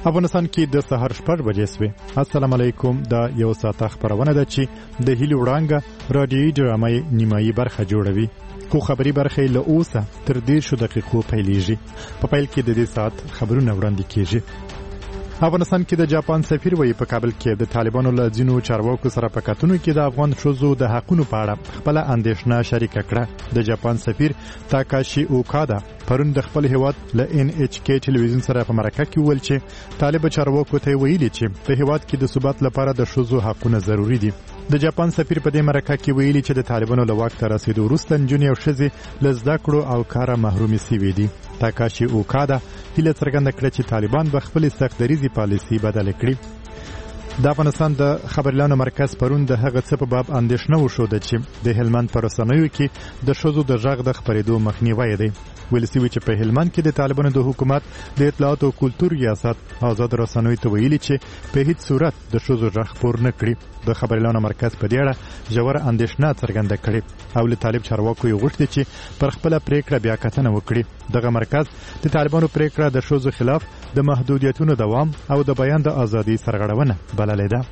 افغانستان کې د سهار 6 بجې سوي. السلام علیکم. دا یو ساعت خبرونه ده چې د هیلو وړانګه رادیوي ډرامې نیمایي برخه جوړوي. خو خبري برخه له اوسه تر 10 دقیقو پیلېږي. په پیل کې د دې ساعت خبرونه وړاندې کیږي. افغانستان کې د جاپان سفیر وایي په کابل کې د طالبانو له ځینو چارواکو سره په کتنو کې د افغان ښځو د حقونو په اړه خپل اندېښنه شریکه کړه. د جاپان سفیر تاکاشي اوکادا پرون د خپل هیواد له NHK ټلویزیون سره په مرکه کې ویل چې طالب چارواکو ته ویلي چې په هیواد کې د ثبات لپاره د ښځو حقونه ضروری دي. د جاپان سفیر په دې مرکه کې ویلي چې د طالبانو له واک ته رسیدو وروسته نجونې او ښځې له زده کړو او کاره محرومې سوي دي. تاکاشي اوکادا هیله څرګنده کړه چې طالبان به خپل سختدریزي پالیسي بدله کړي. د افغانستان د خبريالانو مرکز پرون د هغه څه په باب اندېښنه وښوده چې د هلمند په رسنیو کې د ښځو د غږ د خبرېدو مخنیوی دی. ویل شوي چې په هلمند کې د طالبانو د حکومت د اطلاعات او کلتور ریاست آزاد رسنیو ته ویلي چې په هیڅ صورت د ښځو غږ خپور نه کړي. د خبريالانو مرکز په دې اړه ژوره اندېښنه څرګنده کړې او له طالب چارواکو یې غوښتي چې پر خپل پریکړه بیا کتنه وکړي. دغه مرکز د طالبانو پریکړه د ښځو خلاف د محدودیتونو دوام او د بیان د ازادي سرغړونه بللې ده.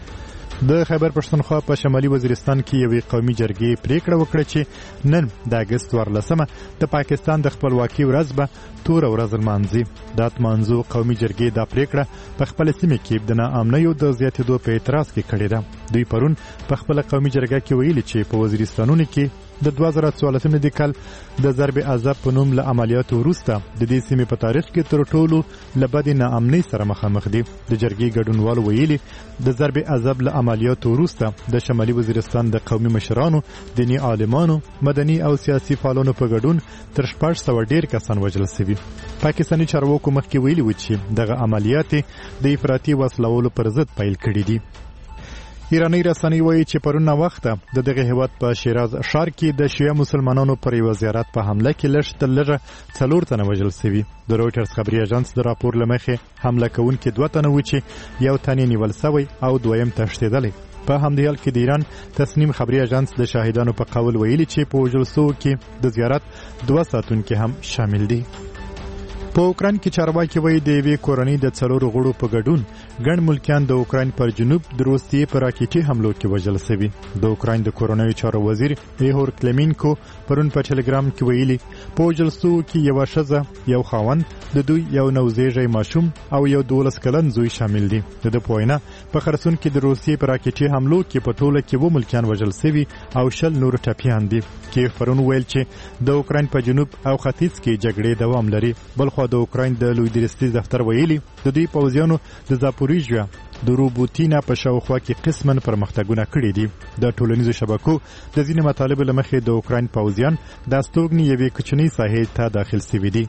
د خیبر پښتونخوا په شمالي وزیرستان کې یوې قومي جرګې پریکړه وکړه چې نن د اګست 14 د پاکستان د خپلواکۍ ورځ به تور ورځ لمانځي. د اتمانزو قومي جرګې دا پریکړه په خپل سیمه کې د ناامنیو د زیاتېدو په اعتراض کې کړې ده. دوی پرون په خپل قومي جرګه کې ویلي چې په وزیرستانونو کې د 2014 کال د ضرب عذاب په نوم له عملیاتو وروسته د دې سیمې په تاریخ کې تر ټولو له بدې ناامنۍ سره مخامخ دي. د جرګې ګډونوالو ویلي د ضرب عذاب له عملیاتو وروسته د شمالي وزیرستان د قومي مشرانو، دیني عالمانو، مدني او سیاسي فعالانو په ګډون تر 600 ډیر کسان وژل شوي. پاکستاني چارواکو مخکې ویلي و چې دغه عملیات د افراطي وسلوالو پر ضد پیل کړي دي. ایرانی رسنۍ وایي چې پرون وخت د دغه هیواد په شیراز ښار کې د شیعه مسلمانانو پر یو زیارت په حمله کې لږ تر لږه 4 تنه وژل شوي. د رویټرز خبري اژانس د راپور له مخې حمله کوونکي 2 تنه و چې یو تن نیول شوی او دویم تښتېدلی. په همدې حال کې د ایران تصنیم خبري اژانس د شاهدانو په قول ویلي چې په وژل شوو کې د زیارت 2 ساتونکي هم شامل دي. په اوکراین کې چارواکي وایي د یوې کورنۍ د 4 غړو په ګډون ګڼ ملکیان د اوکراین پر جنوب د روسیې په راکېټي حملو کې وژل شوي. د اوکراین د کورنیو چارو وزیر ایهور کلمینکو پرون په ټلګرام کې ویلي په وژل شوو کې یوه ښځه، یو خاوند، د دوی یو نوزیږی ماشوم او یو 12 کلن زوی شامل دي. د ده په وینا په خرسون کې د روسیې په راکېټي حملو کې په ټوله کې 2 ملکیان وژل شوي او 10 نور ټپیان دي. کیف پرون ویل چې د اوکراین په جنوب او ختیځ کې جګړې دوام لري. بلخو د اوکراین د لوی درستي دفتر ویلي د دوی پوځیانو د زاپوریژیا د روبوتینا په شاوخوا کې قسماً پرمختګونه کړي دي. د ټولنیزو شبکو د ځینې مطالبو له مخې د اوکراین پوځیان د استوګنې یوې کوچنۍ ساحې ته داخل شوي دي.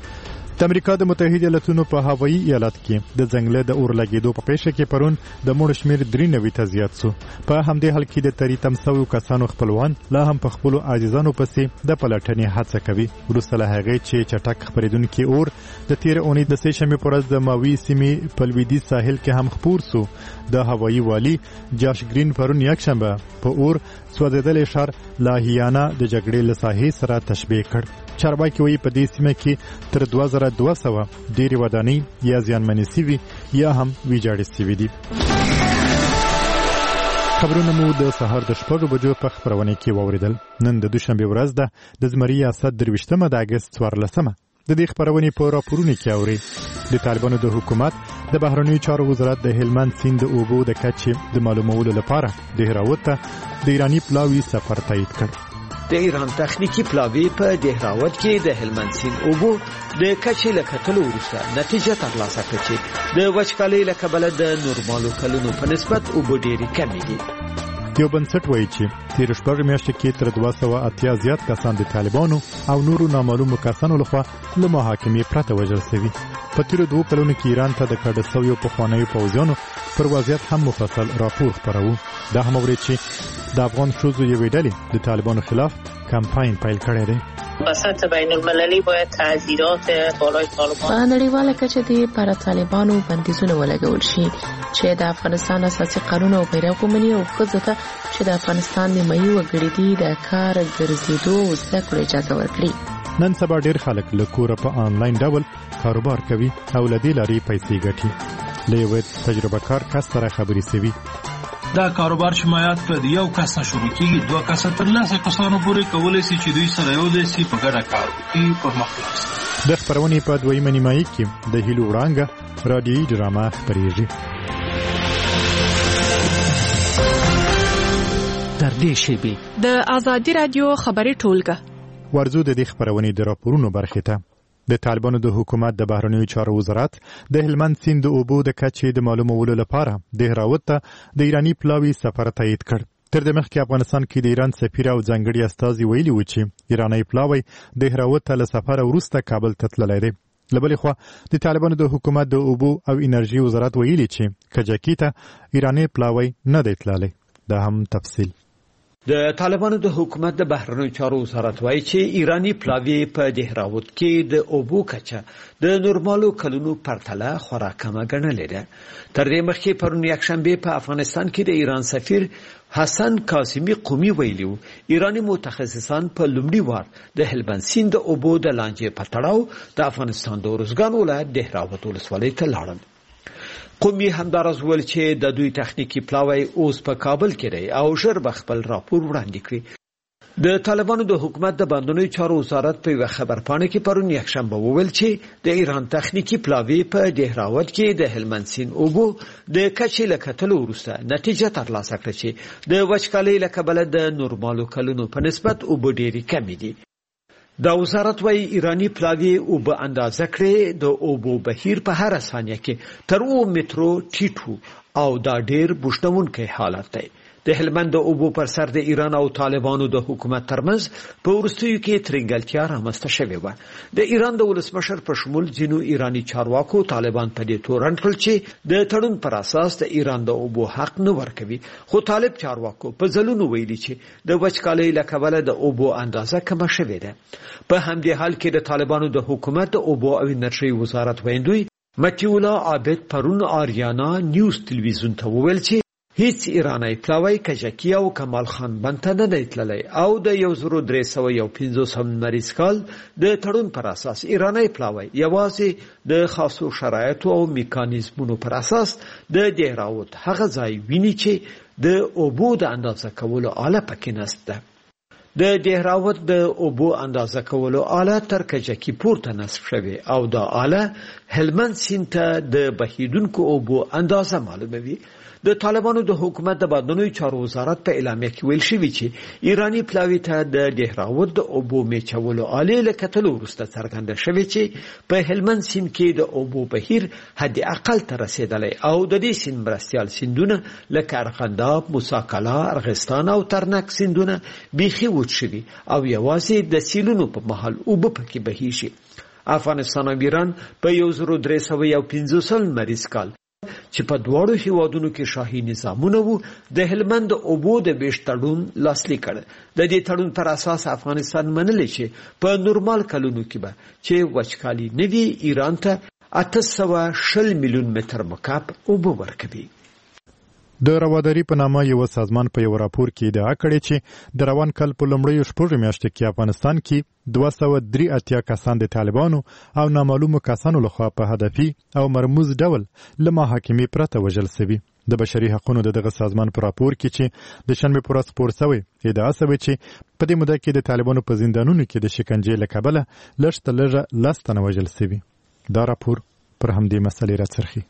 د امریکا د متحده ایالاتونو په هوایي ایالت کې د ځنګل د اور لګېدو په پیښه کې پرون د مړو شمیر 93 ته زیات شو. په همدې حال کې د تری تمساوي کسانو خپلوان لا هم په خپل عاجزانو پسې د پلټنې هڅه کوي. وروسته له هغې چې چټک خپرېدونکي اور د تیر اونۍ د سې شنبې په ورځ د ماوي سیمې په لویدیځ ساحل کې هم خپور شو. د هوایي والی جاش گرین پرون یکشنبه په اور سوځېدلې ښار لاهیانا د جګړې له ساحې سره تشبیه کړ. چارواکي وایي په دې سیمه کې تر 2200 ډېرې ودانۍ یا زیانمنې سوي یا هم ویجاړې سوي دي. خبرونه مو د سهار د 6 بجو په خبرونه کې واوریدل. نن د دوشنبه ورځ ده د زمري ریاست 23 د اګست 14. د دې خبرونې په راپورونو کې اوري د طالبانو د حکومت د بهرنیو چارو وزارت د هلمند سیند د اوبو د کچې د معلومولو لپاره د هراوت ته د ایرانی پلاوي سفر تایید کړ. د ایران تخنیکی پلاوی په دهراوت کې د هلمند سیند اوبو د کچې له کتلو وروسته نتیجه ترلاسه کړه چې د وچکالۍ له کبله د نورمالو کلونو په نسبت اوبه ډېرې کمې دي. یو بنسټ وایي چې تیر 6 میاشتې کې تر 280 زیات کسان د طالبانو او نورو نامعلومو کسانو لخوا له محاکمې پرته وژل شوي. په تیرو 2 کلونو کې ایران ته د کډه شویو پخوانیو پوځیانو پر وضعیت هم مفصل راپور خپروو. دا هم اوري چې د افغان ښځو یوې ډلې د طالبانو خلاف کمپاین پیل کړی دی. په سطح بین المللي باید تعزیرات بالای طالبان په نړیواله کچه د پر طالبانو بندیزونه ولګول شي چې د افغانستان اساسي قانون او بیرغ ومني او ښځو ته چې د افغانستان نیمایي وګړي دي د کار ګرځېدو او زده کړو اجازه ورکړي. نن سبا ډیر خلک له کوره په آنلاین ډول کاروبار کوي او له دې لارې پیسې ګټي. له یو تجربه کار کس سره خبرې سوي. دا کاروبار شمایات په یو کس نه شروع کیږي، دوه کس تر لاسه کسانو پورې کولای شي چې دوی سره یو ځای شي په ګډه کار وکړي په مخلص. د خبرونې په دویمه نیمایي کې د هیلو وړانګه رادیوي ډرامه خپرېږي. تر دې شیبې د آزادي رادیو خبري ټولګه ورزو د دې خبرونې د راپورونو برخې ته. د طالبانو د حکومت د بهرنیو چارو وزارت د هلمند سیند د اوبو د کچې د معلومولو لپاره دهراوت ته د ایرانی پلاوي سفر تایید کړ. تر دې مخکې افغانستان کې د ایران سفیر او ځانګړي استازي ویلي و چې ایرانی پلاوي دهراوت ته له سفر وروسته کابل ته تللی دی. له بلې خوا د طالبانو د حکومت د اوبو او انرژي وزارت ویلي چې کجکي ته ایرانی پلاوي نه دی تللی. دا هم تفصیل. د طالبانو د حکومت د بهرنیو چارو وزارت وایي چې ایرانی پلاوی په دهراوت کې د اوبو کچه د نورمالو کلونو پرتله خورا کمه ګڼلې ده. تر دې مخکې پرون یکشنبه په افغانستان کې د ایران سفیر حسن کاظمی قومي ویلي ایرانی متخصصان په لومړي وار د هلمند سیند د اوبو د لانجې په تړاو د افغانستان د ارزګان ولایت دهراوت ولسوالۍ ته لاړل. قومي همدارز ول چې د دوی تخنیکی پلاوی اوس په کابل کې دی او ژر به خپل راپور وړاندې کړي. د طالبانو د حکومت د بهرنیو چارو وزارت په خبرپاڼه کې پرون یکشنبه وویل چې د ایران تخنیکی پلاوی په دهراوت کې د هلمند سیند اوبو د کچې له کتلو وروسته نتیجه ترلاسه کړه چې د وچکالۍ له کبله د نورمالو کلونو په نسبت اوبه ډېرې کمې دي. د وزارت وايي ایرانی پلاوی اوبه اندازه کړي د اوبو بهیر په هر ثانیه کې تر 2 مترو ټیټو او دا ډیر بوشتونکي حالت دی. د هلمند د اوبو پر سر د ایران او طالبانو د حکومت ترمنځ په ورستیو کې ترنګلتیا رامنځته شوې و. د ایران د ولسمشر په شمول ځینو ایرانی چارواکو طالبان په دې تورن کړل چې د تړون پر اساس د ایران د اوبو حق نه ورکوي، خو طالب چارواکو په ځلونو ویلي چې د وچکالۍ له کبله د اوبو اندازه کمه شوې ده. په همدې حال کې د طالبانو د حکومت د اوبو او انرژي وزارت ویندوی متیولا عابد پرون آریانا نیوز تلویزیون ته وویل چې هیڅ ایرانی پلاوی کجکی او کمال خان بنته نه دی تللی او د 1350 مریض کال د تړون پر اساس ایرانی پلاوی یوازې د خاصو شرایطو او میکانیزمونو پر اساس د دهراوت هغه ځای ویني چې د اوبو د اندازه کولو آله پکې نشته. د دهراوت د اوبو اندازه کولو آله تر کجکی پورته نصب شوی او دا آله هلمند سیند ته د بهیدونکو اوبو اندازه معلوموي. د طالبانو د حکومت د بهرنیو چارو وزارت په اعلامیه کې ویل شوی چې ایرانی پلاوی ته د دهراوت د اوبو میچولو آلې له کتلو وروسته څرګنده شوی چې په هلمند سیند کې د اوبو بهیر حد اقل ته رسیدلی او د دې سیند مرستیال سیندونه لکه ارغنداب، موسی، ارغستان او ترنک سیندونه بیخي وچ شوي او یوازې د سیلونو په مهال اوبه پکې بهیږي. افغانستان او ایران په 1350 مریض کال چې په دواړو هیوادونو کې شاهي نظامونه وو د هلمند اوبو د ویش تړون لاسلیک کړ. د دې تړون پر اساس افغانستان منلی چې په نورمال کلونو کې به چې وچکالي نوي ایران ته 820 میلیون متر مکعب اوبه ورکوي. د رواداری په نامه یو سازمان په یو راپور کې ادعا کړې چې د روان کال په لومړیو شپږو میاشتو کې افغانستان کې 283 کسان د طالبانو او نامعلومو کسانو لخوا په هدفي او مرموز ډول له محاکمې پرته وژل شوي. د بشري حقوقو دغه سازمان په راپور کې چې د شنبه پر ورځ خپور شوی ادعا شوی چې په دې موده کې د طالبانو په زندانونو کې د شکنجې له کبله لږ تر لږه 10 تنه وژل شوي. دا راپور پر همدې مسلې راڅرخي.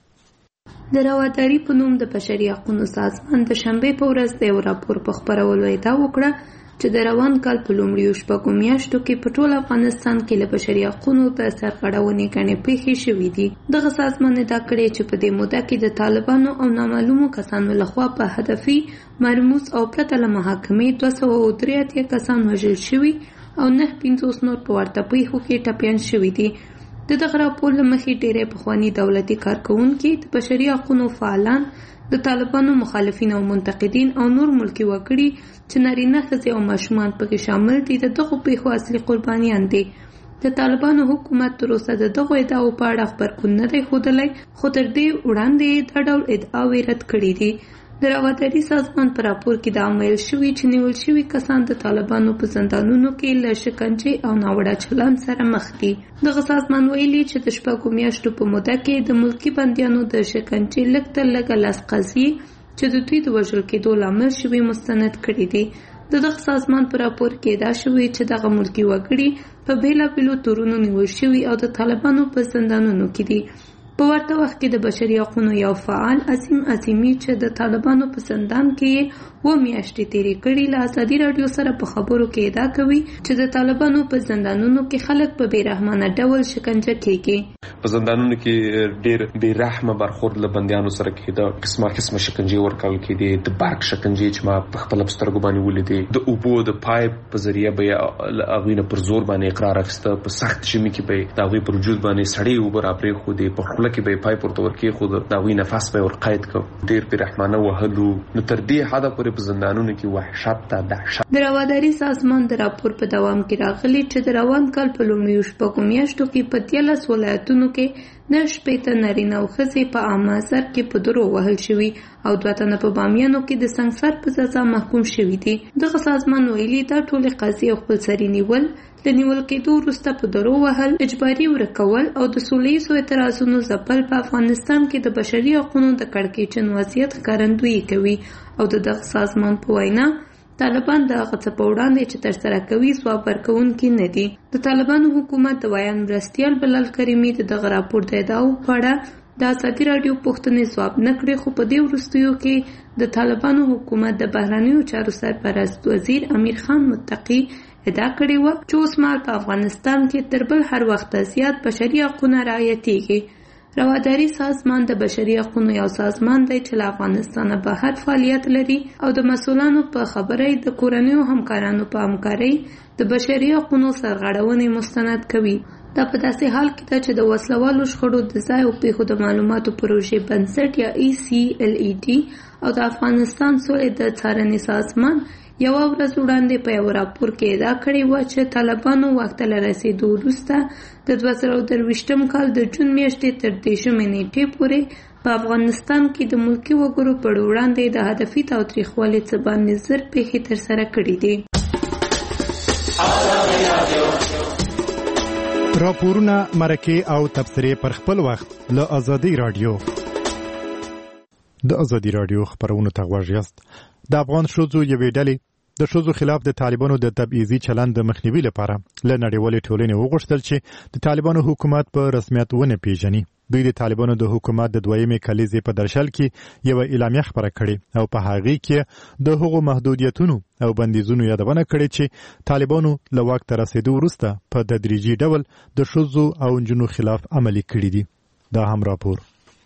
د رواداری په نوم د بشري حقوقو سازمان د شنبه په ورځ د یو راپور په خپرولو ادعا وکړه چې د روان کال په لومړیو شپږو میاشتو کې په ټول افغانستان کې له بشري حقوقو د سرغړونې ګڼې پیښې شوې دي. دغه سازمان ادعا کړې چې په دې موده کې د طالبانو او نامعلومو کسانو لخوا په هدفي، مرموز او پرته له محاکمې 283 کسان وژل شوي او 950 نور په ورته پیښو کې ټپیان شوي دي. د دغه راپور له مخې ډېری پخواني دولتي کارکوونکي، د بشري حقوقو فعالان، د طالبانو مخالفین او منتقدین او نور ملکي وګړي چې نارینه ښځې او ماشومان پکې شامل دي د دغو پیښو اصلي قربانیان دي. د طالبانو حکومت تر اوسه د دغو ادعاو په اړه خبرګون نه دی ښودلی، خو تر دې وړاندې دا ډول ادعاوې رد کړي دي. د رواداري سازمان په راپور کې دا ویل شوی چې نیول شوي کسان د طالبانو په زندانونو کې له شکنجې او ناوړه چلند سره مخ دي. دغه سازمان ویلي چې د 6 میاشتو په موده کې د ملکی بندیانو د شکنجې لږ تر لږه 10 قضیې چې د دوی د وژل کېدو لامل شوي مستند کړي دي. دغه سازمان په راپور کې دا شوی چې دغه ملکی وګړي په بیلابیلو تورونو نیول شوي او د طالبانو په زندانونو کې دي. په ورته وخت کې د بشري حقوقو یو فعال عظیم عظیمي چې د طالبانو په زندان کې 2 میاشتې تیرې کړي له ازادي راډیو سره په خبرو کې ادعا کوي چې د طالبانو په زندانونو کې خلک په بیرحمانه ډول شکنجه کیږي. په زندانونو کې ډېر بیرحمه برخورد له بندیانو سره کېده، قسمه شکنجې ورکول کېدې، د برق شکنجې چې ما په خپل سترګو باندې ولیدې، د اوبو د پایپ په ذریعه به هغوی نه پر زور باندې اقرار اخیسته، په سخت ژمي کې به د هغوی پر وجود باندې سړې اوبه راپرېښودې، په خوله کې به پایپ ورته ورکېښود، د هغوی نفس به یې ورقید کړ، ډېر بیرحمانه وهلو. نو تر دې حده پورې په زندانونو کې وحشت ته دهشت. د رواداري سازمان د راپور په دوام کې راغلي چې د روان کال په لومړیو 6 میاشتو کې په 13 ولایتونو کې 9 نارینه او ښځې په عامه سر کې په درو وهل شوي او 2 تنه په بامیانو کې د سنګسار په سزا محکوم شوي دي. دغه سازمان ویلي دا ټولې قضیې خپل سري نیول، د نیول کېدو وروسته په درو وهل، اجباري ورکول او د سولیزو اعتراضونو ځپل په افغانستان کې د بشري حقوقو د کړکېچن وضعیت ښکارندویي کوي او د دغه سازمان په وینا طالبان د هغه څه په وړاندې چې ترسره کوي ځواب ورکوونکي نه دي. د طالبانو حکومت د ویان مرستیال بلال کریمي د دغه راپور د ادعاو په اړه د ازادي راډیو پوښتنې ځواب نه کړې، خو په دې وروستیو کې د طالبانو حکومت د بهرنیو چارو سرپرست وزیر امیر خان متقي ادعا کړې وه چې اوس مهال په افغانستان کې تر بل هر وخت زیات بشري حقونه رعایتېږي. رواداري سازمان د بشري حقوقو یو سازمان دی چې له افغانستانه بهر فعالیت لري او د مسؤلانو په خبره د کورنیو همکارانو په همکارۍ د بشري حقوقو سرغړونې مستند کوي. دا په داسې حال کې ده چې د وسلوالو شخړو د ځای او پیښو د معلوماتو پروژې بنسټ یا ECLED او د افغانستان سولې د څارنې سازمان یو ورځ وړاندې په یو راپور کې ادعا کړې وه چې طالبانو واک ته له رسېدو وروسته د 2023 کال د جون میاشتې تر 13 نیټې پورې په افغانستان کې د ملکي وګړو پر وړاندې د هدفي تاوتریخوالي څه باندې زر پیښې ترسره کړې دي. راپورونه، مرکې او تبصرې پر خپل وخت له ازادي راډیو. د ازادي راډیو خبرونو ته غوږ یاست. د افغان ښځو یوې ډلې د ښځو خلاف د طالبانو د تبعیضي چلند د مخنیوي لپاره له نړیوالې ټولنې وغوښتل چې د طالبانو حکومت په رسمیت ونه پیژني. دوی د طالبانو د حکومت د 2مې کلیزې په درشل کې یو اعلامیه خبره کړې او په هغې کې د هغو محدودیتونو او بندیزونو یادونه کړې چې طالبانو له واک ته رسېدو وروسته په تدریجي ډول د ښځو او نجونو خلاف عملي کړي دي. دا هم راپور.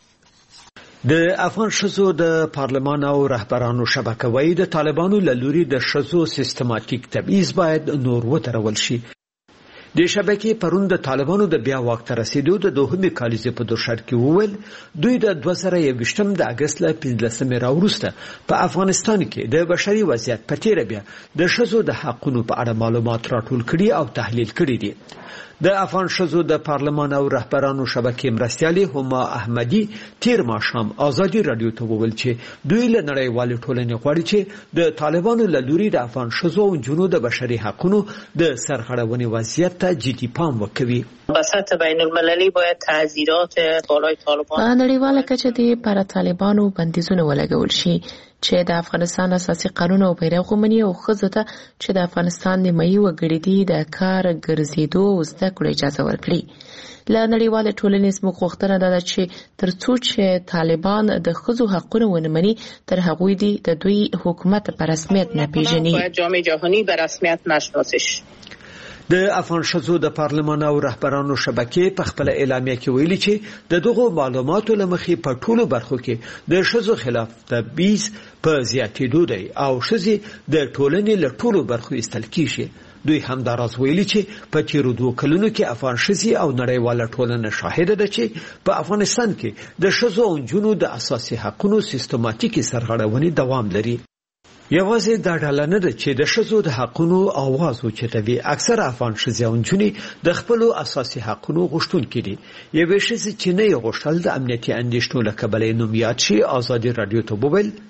د افغان ښځو د پارلمان او رهبرانو شبکه وایي د طالبانو له لوري د ښځو سیستماتیک تبعیض باید نور وترول شي. د شبکې پرون د طالبانو د بیا واک ته رسېدو د 2مې کالیزې په درشل کې وویل دوی د 2021 د اګست له 15 راوروسته په افغانستان کې د بشري وضعیت په تیره بیا د ښځو د حقونو په اړه معلومات راټول کړي او تحلیل کړي دي. د افغان ښځو د پارلمان او رهبرانو شبکې مرستیالې هما احمدي تیر ماښام ازادي راډیو ته وویل چې دوی له نړیوالې ټولنې غواړي چې د طالبانو له لوري د افغان ښځو او نجونو د بشري حقونو د سرغړونې وضعیت ته جدي پام وکوي. سطح بین المللی باید تعزیرات بالای طالبان په نړیواله کچه د پر طالبانو بندیزونه ولګول شي چې د افغانستان اساسي قانون او بیرغ ومني او ښځو ته چې د افغانستان د مېوې وګړي دي د کار ګرځېدو او زده کړو اجازه ورکړي. له نړیواله ټولنې زموږ غوښتنه ده چې تر څو چې طالبان د ښځو حقونه ونه مني تر هغوی د دوی حکومت په رسمیت نه پیژني. باید جامعه جهانی به رسمیت نشناسش. د افغان ښځو د پارلمان او رهبرانو شبکې په خپل اعلامیه کې ویلي چې د دغو معلوماتو له مخې په ټولو برخو کې د ښځو خلاف تبعیض په زیاتېدو دی او ښځې د ټولنې له ټولو برخو ایستل کیږي. دوی همداراز ویلي چې په تیرو 2 کلونو کې افغان ښځې او نړیواله ټولنه شاهده ده چې په افغانستان کې د ښځو او نجونو د اساسي حقوقو سیستماتیکي سرغړونې دوام لري. یوازې دا ډله نه ده چې د ښځو د حقونو اواز اوچتوي. اکثر افغان ښځې او نجونې د خپلو اساسي حقونو غوښتونکي دي. یوې ښځې چې نه یې غوښتل د امنیتي اندېښنو له کبله نوم یاد شي ازادي راډیو ته وویل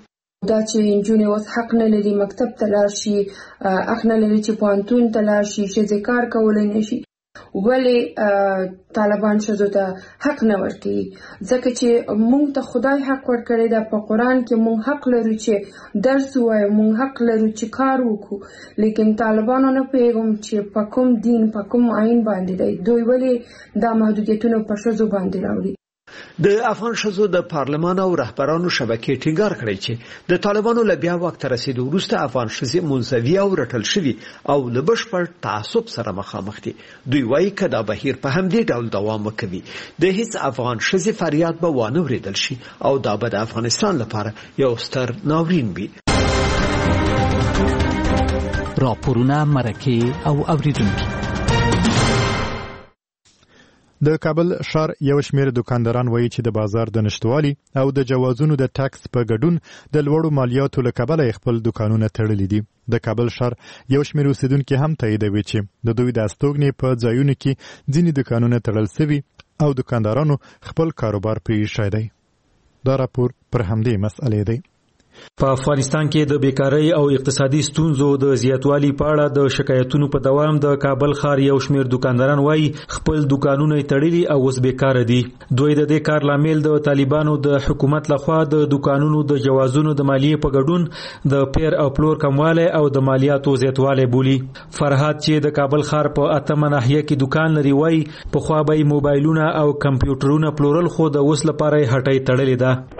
دا چې نجونې اوس حق نه لري مکتب ته لاړ شي، حق نه لري چې پوهنتون ته لاړ شي، ښځې کار کولی نه شي. ولې طالبان ښځو ته حق نه ورکوي؟ ځکه چې موږ ته خدای حق ورکړی ده، په قرآن کې موږ حق لرو چې درس ووایو، موږ حق لرو چې کار وکړو، لیکن طالبانو نه پوهېږم چې په کوم دین په کوم آیین باندې دی، دوی ولې دا محدودیتونه په ښځو باندې راوړي. د افغان ښځو د پارلمان او رهبرانو شبکې ټینګار کړی چې د طالبانو له بیا واک ته رسیدو وروسته افغان ښځې منزوي او رټل شوي او له بشپړ تعصب سره مخامخ دي. دوی وایي که دا بهیر په همدې ډول دوام وکوي د هیڅ افغان ښځې فریاد به وانه وریدل شي او دا به د افغانستان لپاره یو ستر ناورین وي. راپورونه، مرکې او اوریدونکي. د کابل ښار یو شمېر دکانداران وایي چې د بازار د نشتوالي او د جوازونو د ټاکس په ګډون د لوړو مالیاتو له کبله خپل دکانونه تړلي دي. د کابل ښار یو شمېر اوسیدونکي هم تاییدوي چې د دوی د استوګنې په ځایونو کې ځینې دکانونه تړل سوي او دکاندارانو خپل کاروبار پرې ایښی دی. دا راپور پر همدې مسئلې دی. په افغانستان کې د بیکاری او اقتصادي ستونزو د زیاتوالي په اړه د شکایتونو په دوام د کابل ښار یو شمېر دکانداران وایي خپل دکانونه تړلي او اوس بیکاره دي. دوی د دې کار لامل د طالبانو د حکومت لخوا د دکانونو د جوازونو د مالیې په ګډون د پیر او پلور کموالی او د مالیاتو زیاتوالی بولي. فرهاد چې د کابل ښار په 8مه ناحیه کې دکان لري وایي پخوا به موبایلونه او کمپیوټرونه پلورل، خو د اوس لپاره یې هټۍ تړلې ده.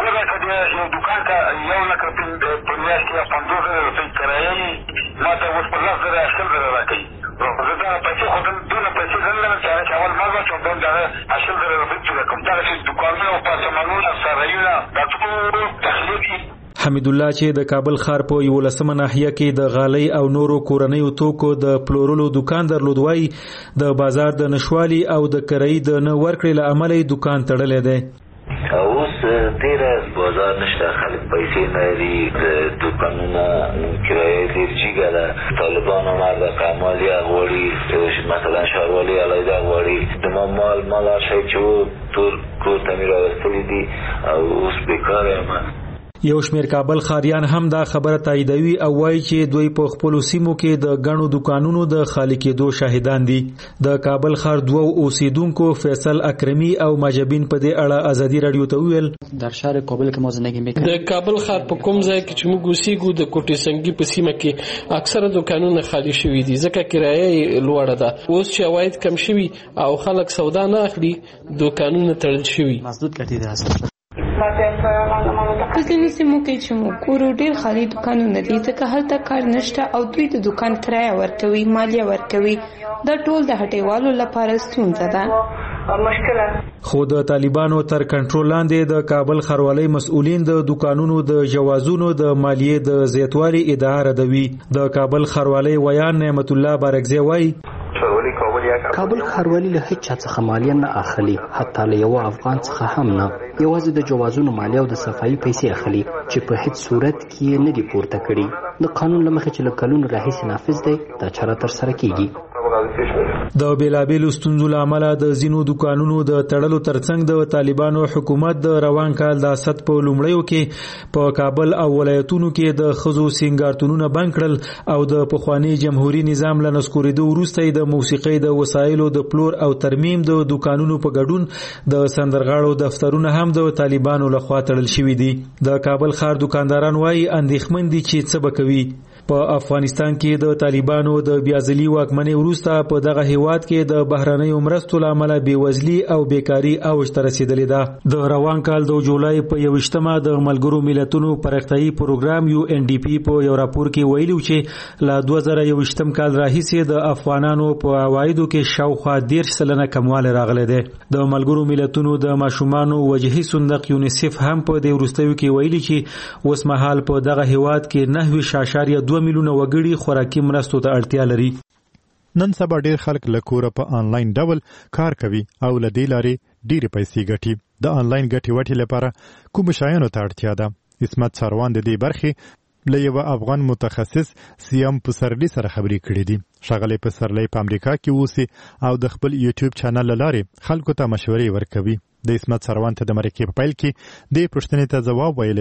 حمید الله چې د کابل ښار په 11مه ناحیه کې د غالۍ او نورو کورنیو توکو د پلورلو دکان درلود وایي د بازار د نشوالي او د کرایې د نه ورکړې له امله دکان تړلی دی. اوس ډیره بازار نشته، خلک پیسې نه لري، د دکانونه کرایه ډېر جګه ده. طالبان هم هر مالیه غواړي، مثلا ښاروالي علیحده غواړي. زما مال هر شی چې و ټول کور ته مې راوستلي دي او اوس بیکاره یم. یو شمېر کابل ښاریان هم دا خبره تاییدوي او وایي چې دوی په خپلو سیمو کې د ګڼو دکانونو د خالي کېدو شاهدان دي. د کابل ښار دوو اوسیدونکو فیصل اکرمي او ماجبین په دې اړه ازادي راډیو ته وویل در شهر کابل کې ما زندگی میکنم. د کابل ښار په کوم ځای کې چې موږ اوسېږو د کوټې سنگي په سیمه کې اکثره دکانونه خالي شوي دي ځکه کرایه لوړه ده. اوس چې عواید کم شوي او خلک سودا نه اخلي دکانونه تړل شوي. مسدود کړي دي. په ځینو سیمو کې چې موږ ګورو ډېر خالي دکانونه دي ځکه هلته کار نشته او دوی د دکان کرایه ورکوي، مالیه ورکوي. دا ټول د هټیوالو لپاره ستونزه ده، مشکله. خو د طالبانو تر کنټرول لاندې د کابل ښاروالۍ مسؤلین د دکانونو د جوازونو د مالیې د زیاتوالي ادعا ردوي. د کابل ښاروالۍ ویان نعمت الله بارکزی وایي کابل ښاروالي له هیڅ چا څخه مالیه نه اخلي، حتی له یو افغان څخه هم نه. یوازې د جوازونو مالیه او د صفایي پیسې اخلي چې په هیڅ صورت کې نه دي پورته کړي. د قانون له مخې چې له کلونو راهیسې نافذ دی، دا چاره ترسره کیږي. د بیلابیلو ستونزو له امله د ځینو دکانونو د تړلو ترڅنګ د طالبانو حکومت د روان کال د اسد په لومړیو کې په کابل او ولایتونو کې د ښځو سینګارتونونه بند کړل او د پخواني جمهوریت نظام له نسکورېدو وروسته د موسیقۍ د وسایلو د پلور او ترمیم د دکانونو په ګډون د سندرغاړو دفترونه هم د طالبانو لخوا تړل شوي دي. د کابل ښار دکانداران وایي اندېښمن دي چې څه به کوي. په افغانستان کې د طالبانو د بیازلي واکمنۍ وروسته په دغه هیواد کې د بهرنیو مرستو له امله بېوزلي او بیکاري اوج ته رسېدلې ده. د روان کال د جولای په 21مه د ملګرو ملتونو پرختیايي پروګرام UNDP په یو راپور کې ویلي چې له 2021م کال راهیسې د افغانانو په عوایدو کې شاوخوا 10% کموالی راغلی دی. د ملګرو ملتونو د ماشومانو وجهي صندوق یونیسف هم په دې وروستیو کې ویلي چې اوس مهال په دغه هیواد کې 9.2 میلیونه وګړي خوراکي مرستو ته اړتیا لري. نن سبا ډېر خلک له کوره په آنلاین ډول کار کوي او له دې لارې ډېرې پیسې ګټي. د آنلاین ګټې وټې لپاره کومو شیانو ته اړتیا ده؟ عصمت سروان د دې برخې له یو افغان متخصص سیام پسرلی سره خبرې کړې دي. ښاغلی پسرلی په امریکا کې اوسي او د خپل یوټیوب چینل له لارې خلکو ته مشورې ورکوي. د عصمت سروان ته د مرکې په پیل کې دې پوښتنې ته ځواب ویلی چې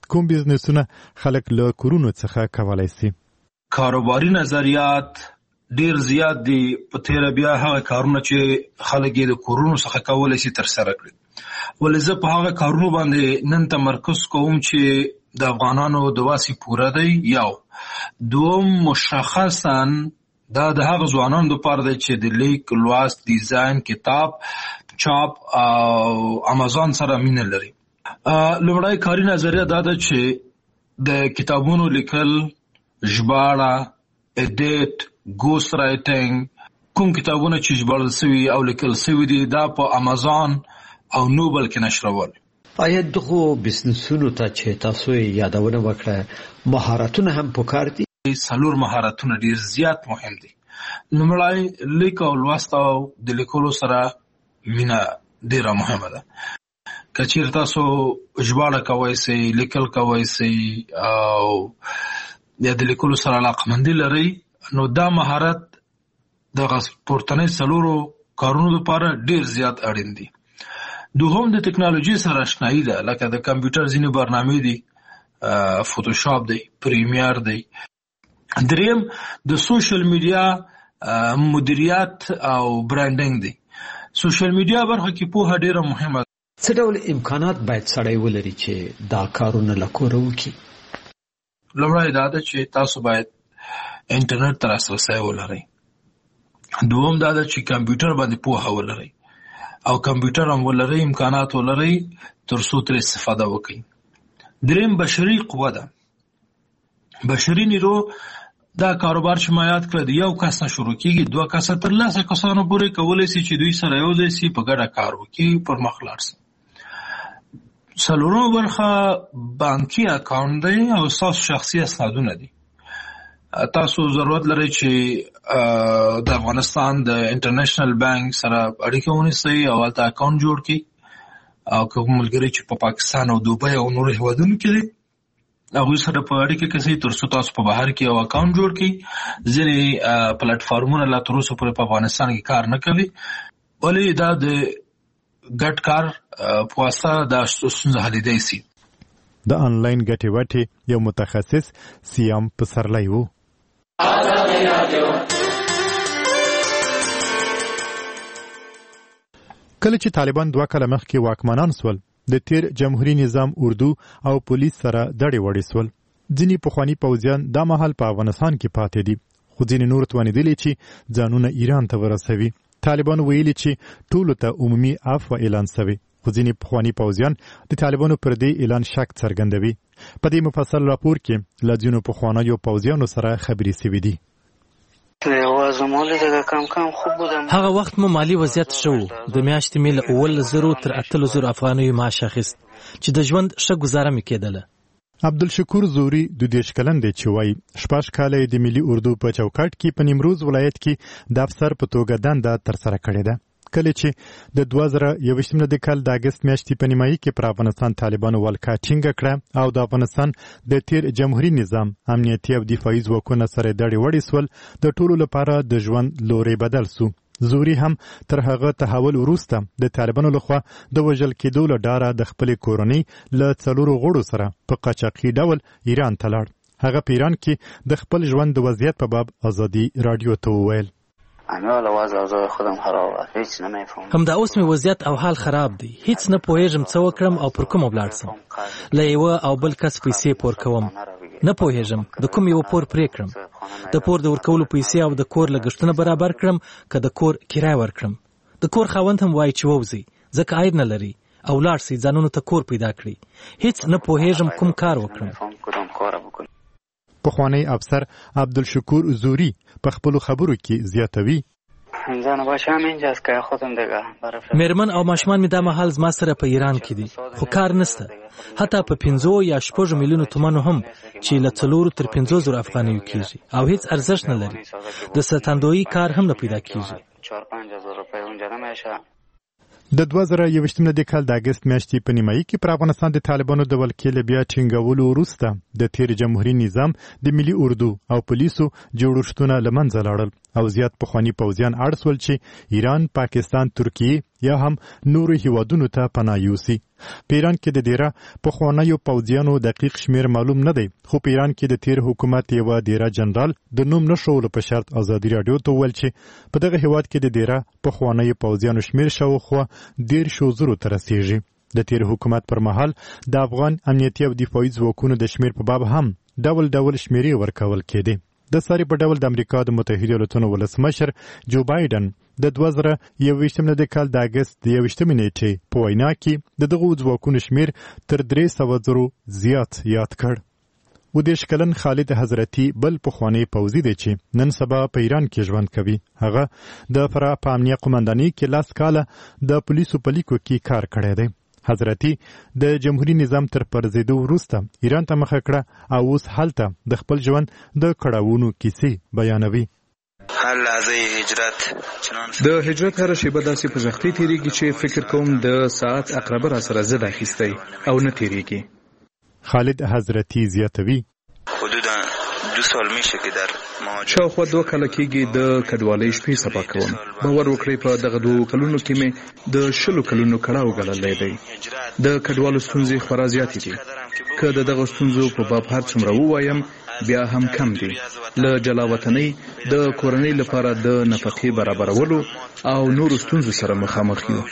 کوم بزنسونه خلک له کورونو څخه کولای شي؟ کاروباري نظریات ډیر زیات دي. په تیر بیا هغه کارونه چې خلک یې د کورونو څخه کولای شي تر سره کړي. ولې زه په هغه کارونو باندې نن تمرکز کوم چې د افغانانو د واسي پوره دی. یو دوم مشخصا دا د هغه ځوانانو لپاره دی چې د لیک، لوست، ډیزاین، کتاب چاپ او امازون سره مینه لري. لومړی کاري نظریه دا ده چې د کتابونو لیکل، ژباړه، ایډیټ، ګوست رایټینګ، کوم کتابونه چې ژباړل شوي او لیکل شوي دي دا په امازون او نوبل کې نشرول. آیا دغه بزنسونو ته چې تاسو یادونه وکړه مهارتونه هم پکار دي؟ 4 مهارتونه ډیر زیات مهم دي. لومړی لیک او لوست او د لیکلو سره مینه ډیره مهمه ده. که چیرې تاسو ژباړه کوئ سئ، لیکل کوئ سئ او یا د لیکلو سره علاقمندي لرئ نو دا مهارت د پورتنۍ 4 کارونو لپاره ډیر زیات اړین دي. دوهم د ټکنالوژي سره آشنایي ده، لکه د کمپیوټر ځینې برنامې دي، فوټوشاپ دی، پریمیر دی. دریم د سوشل میډیا مدیریت او برانډینګ دی. سوشل میډیا برخه کې پوهه ډیره مهمه ده. څه ډول امکانات باید سړی ولري چې دا کارونه له کوره وکړي؟ لومړی دا ده چې تاسو باید انټرنیټ ته لاسرسی ولرئ. دوم دا ده چې کمپیوټر باندې پوهه ولرئ او کمپیوټر هم ولرئ، امکانات ولرئ تر څو ترې استفاده وکړئ. دریم بشري قوه ده. بشري نیرو دا کاروبار چې ما یاد کړه د یو کس نه شروع کېږي، 2 کسه تر 10 کسانو پورې کولی شي چې دوی سره یو ځای شي، په ګډه کار وکړي، پر مخ لاړ شي. 4 برخه بانکي اکاونټ دی او ستاسو شخصي اسنادونه دي. تاسو ضرورت لرئ چې د افغانستان د انټرنیشنل بانک سره اړیکه ونیسئ او هلته اکاونټ جوړ کړئ. او کوم ملګري چې په پاکستان او دوبۍ او نورو هیوادونو کې دي هغوی سره په اړیکه کې شئ تر څو تاسو په بهر کې یو اکاونټ جوړ کړئ. ځینې پلیټفارمونه لا تر اوسه پورې په افغانستان کې کار نه کوي، ولې دا د ګډ کار په واسطه دا ستونزه حلیدای شي. د انلاین ګټې وټې یو متخصص سیام پسرلی و. کله چې طالبان 2 کاله مخکې واکمنان سول، د تیر جمهوریت نظام اردو او پولیس سره دړې وړې سول. ځینې پخواني پوځیان دا مهال په افغانستان کې پاتې دي، خو ځینې نور توانېدلي چې ځانونه ایران ته ورسوي. طالبان ویلي چې ټولو ته عمومي عفو اعلان شوی، خو ځینې پخواني پوځیان د طالبانو پر دې اعلان شک څرګندوي. په دې مفصل راپور کې له ځینو پخوانیو پوځیانو سره خبرې شوې دي. هغه وخت مو مالی وضعیت شو، د میاشتې مې له 11,000 تر 8,000 افغانیو معاش اخیست چې د ژوند ښه ګزاره مې کېدله. عبدالشکور زوري 22 کلن دی چې وایي 6 کاله د ملي اردو په چوکاټ کې په نیمروز ولایت کې د افسر په توګه دنده ترسره کړې ده. کله چې د 2021 کال د اگست میاشتې په نیمایي کې پر افغانستان طالبانو ولکه ټینګه کړه او د افغانستان د تیر جمهوریت نظام امنیتي او دفاعي ځواکونه سره دړې وړې سول، د ټولو لپاره د ژوند لوري بدل سو. زوري هم تر هغه تحول وروسته د طالبانو لخوا د وژل کېدو له ډاره د خپل کورنۍ له 4 غړو سره په قاچاقي ډول ایران ته لاړ. هغه په ایران کې د خپل ژوند د وضعیت په باب ازادي رادیو ته وویل. همدا اوس مې وضعیت او حال خراب دی، هیڅ نه پوهېږم څه وکړم او پر کومه ولاړ سم. له یوه او بل کس پیسې پور کوم، نه پوهېږم د کوم یو پور پرې کړم، د پور د ورکولو پیسې او د کور لګښتونه برابر کړم که د کور کرایه ورکړم. د کور خاوند هم وایي چې ووځي ځکه عاید نه لري او لاړ سي ځانونو ته کور پیدا کړي. هیڅ نه پوهېږم کوم کار وکړم. پخوانی افسر عبدالشکور زوری په خپلو خبرو کې زیاتوي. میرمن او ماشومان می دا مهال زما سره په ایران کې دي، خو کار نسته. حتی په 5 یا 6 میلیونو تومانو هم چې له 4 تر 5,000 افغانیو کېږي او هیڅ ارزښت نه لري. د سرطاندویي کار هم نه پیدا کېږي. د 2021 کال د اگست میاشتې په نیمایي کې پر افغانستان د طالبانو د ولکې له بیا ټینګولو وروسته د تیر جمهوریت نظام د ملي اردو او پولیسو جوړښتونه له منځه لاړل او زیات پخواني پوځیان اړ سول چې ایران، پاکستان، ترکیه یا هم نورو هیوادونو ته پناه یوسي. په ایران کې د دیره پخوانیو پوځیانو دقیق شمیر معلوم نه دی، خو په ایران کې د تیر حکومت یو دیره جنرال د نوم نشولو په شرط ازادي رادیو ته ویل چې په دغه هیواد کې د دیره پخوانیو پوځیانو شمیر شاوخوا 10,000 ته رسیږي. د تیر حکومت پر مهال د افغان امنیتي او دفاعي ځواکونو د شمیر په باب هم ډول ډول شمیرې ورکول کېدې. د ساري په ډول د امریکا د متحده ایالاتونو ولسمشر جو بایدن د 2021 کال د اگست د 21 نیټې په وینا کې د دغو ځواکونو شمیر تر 300,000 زیات یاد کړ. و10 کلن خالد حضرتي بل پخوانی پوځي دی چې نن سبا په ایران کې ژوند کوي. هغه د فرا په امنیه قومندانۍ کې لاس کاله د پولیسو په لیکو کې کار کړی دی. حضرتي د جمهوریت نظام تر پرځېدو وروسته ایران ته مخه کړه او اوس هلته د خپل ژوند د کړاوونو کیسې بیانوي. د هجرت هر شیبه داسې په زختي تیریږي چې فکر کوم د ساعت اقربه را سره زده اخیستی او نه تیریږي. خالد حضرتي زیاتوي حدودا 2 سال میشه که در شاوخوا 2 کاله کېږي د کډوالۍ شپې صفا کوم. باور وکړئ په دغه 2 کلونو کې مې د 10 کلونو کړاو ګاللی دی. د کډوالو ستونزې خورا زیاتې دي. که د دغه ستونزو په باب هر څومره ووایم بیا هم کم دي. له جلا وطنۍ د کورنۍ لپاره د نفقې برابرولو او نورو ستونزو سره مخامخ یو.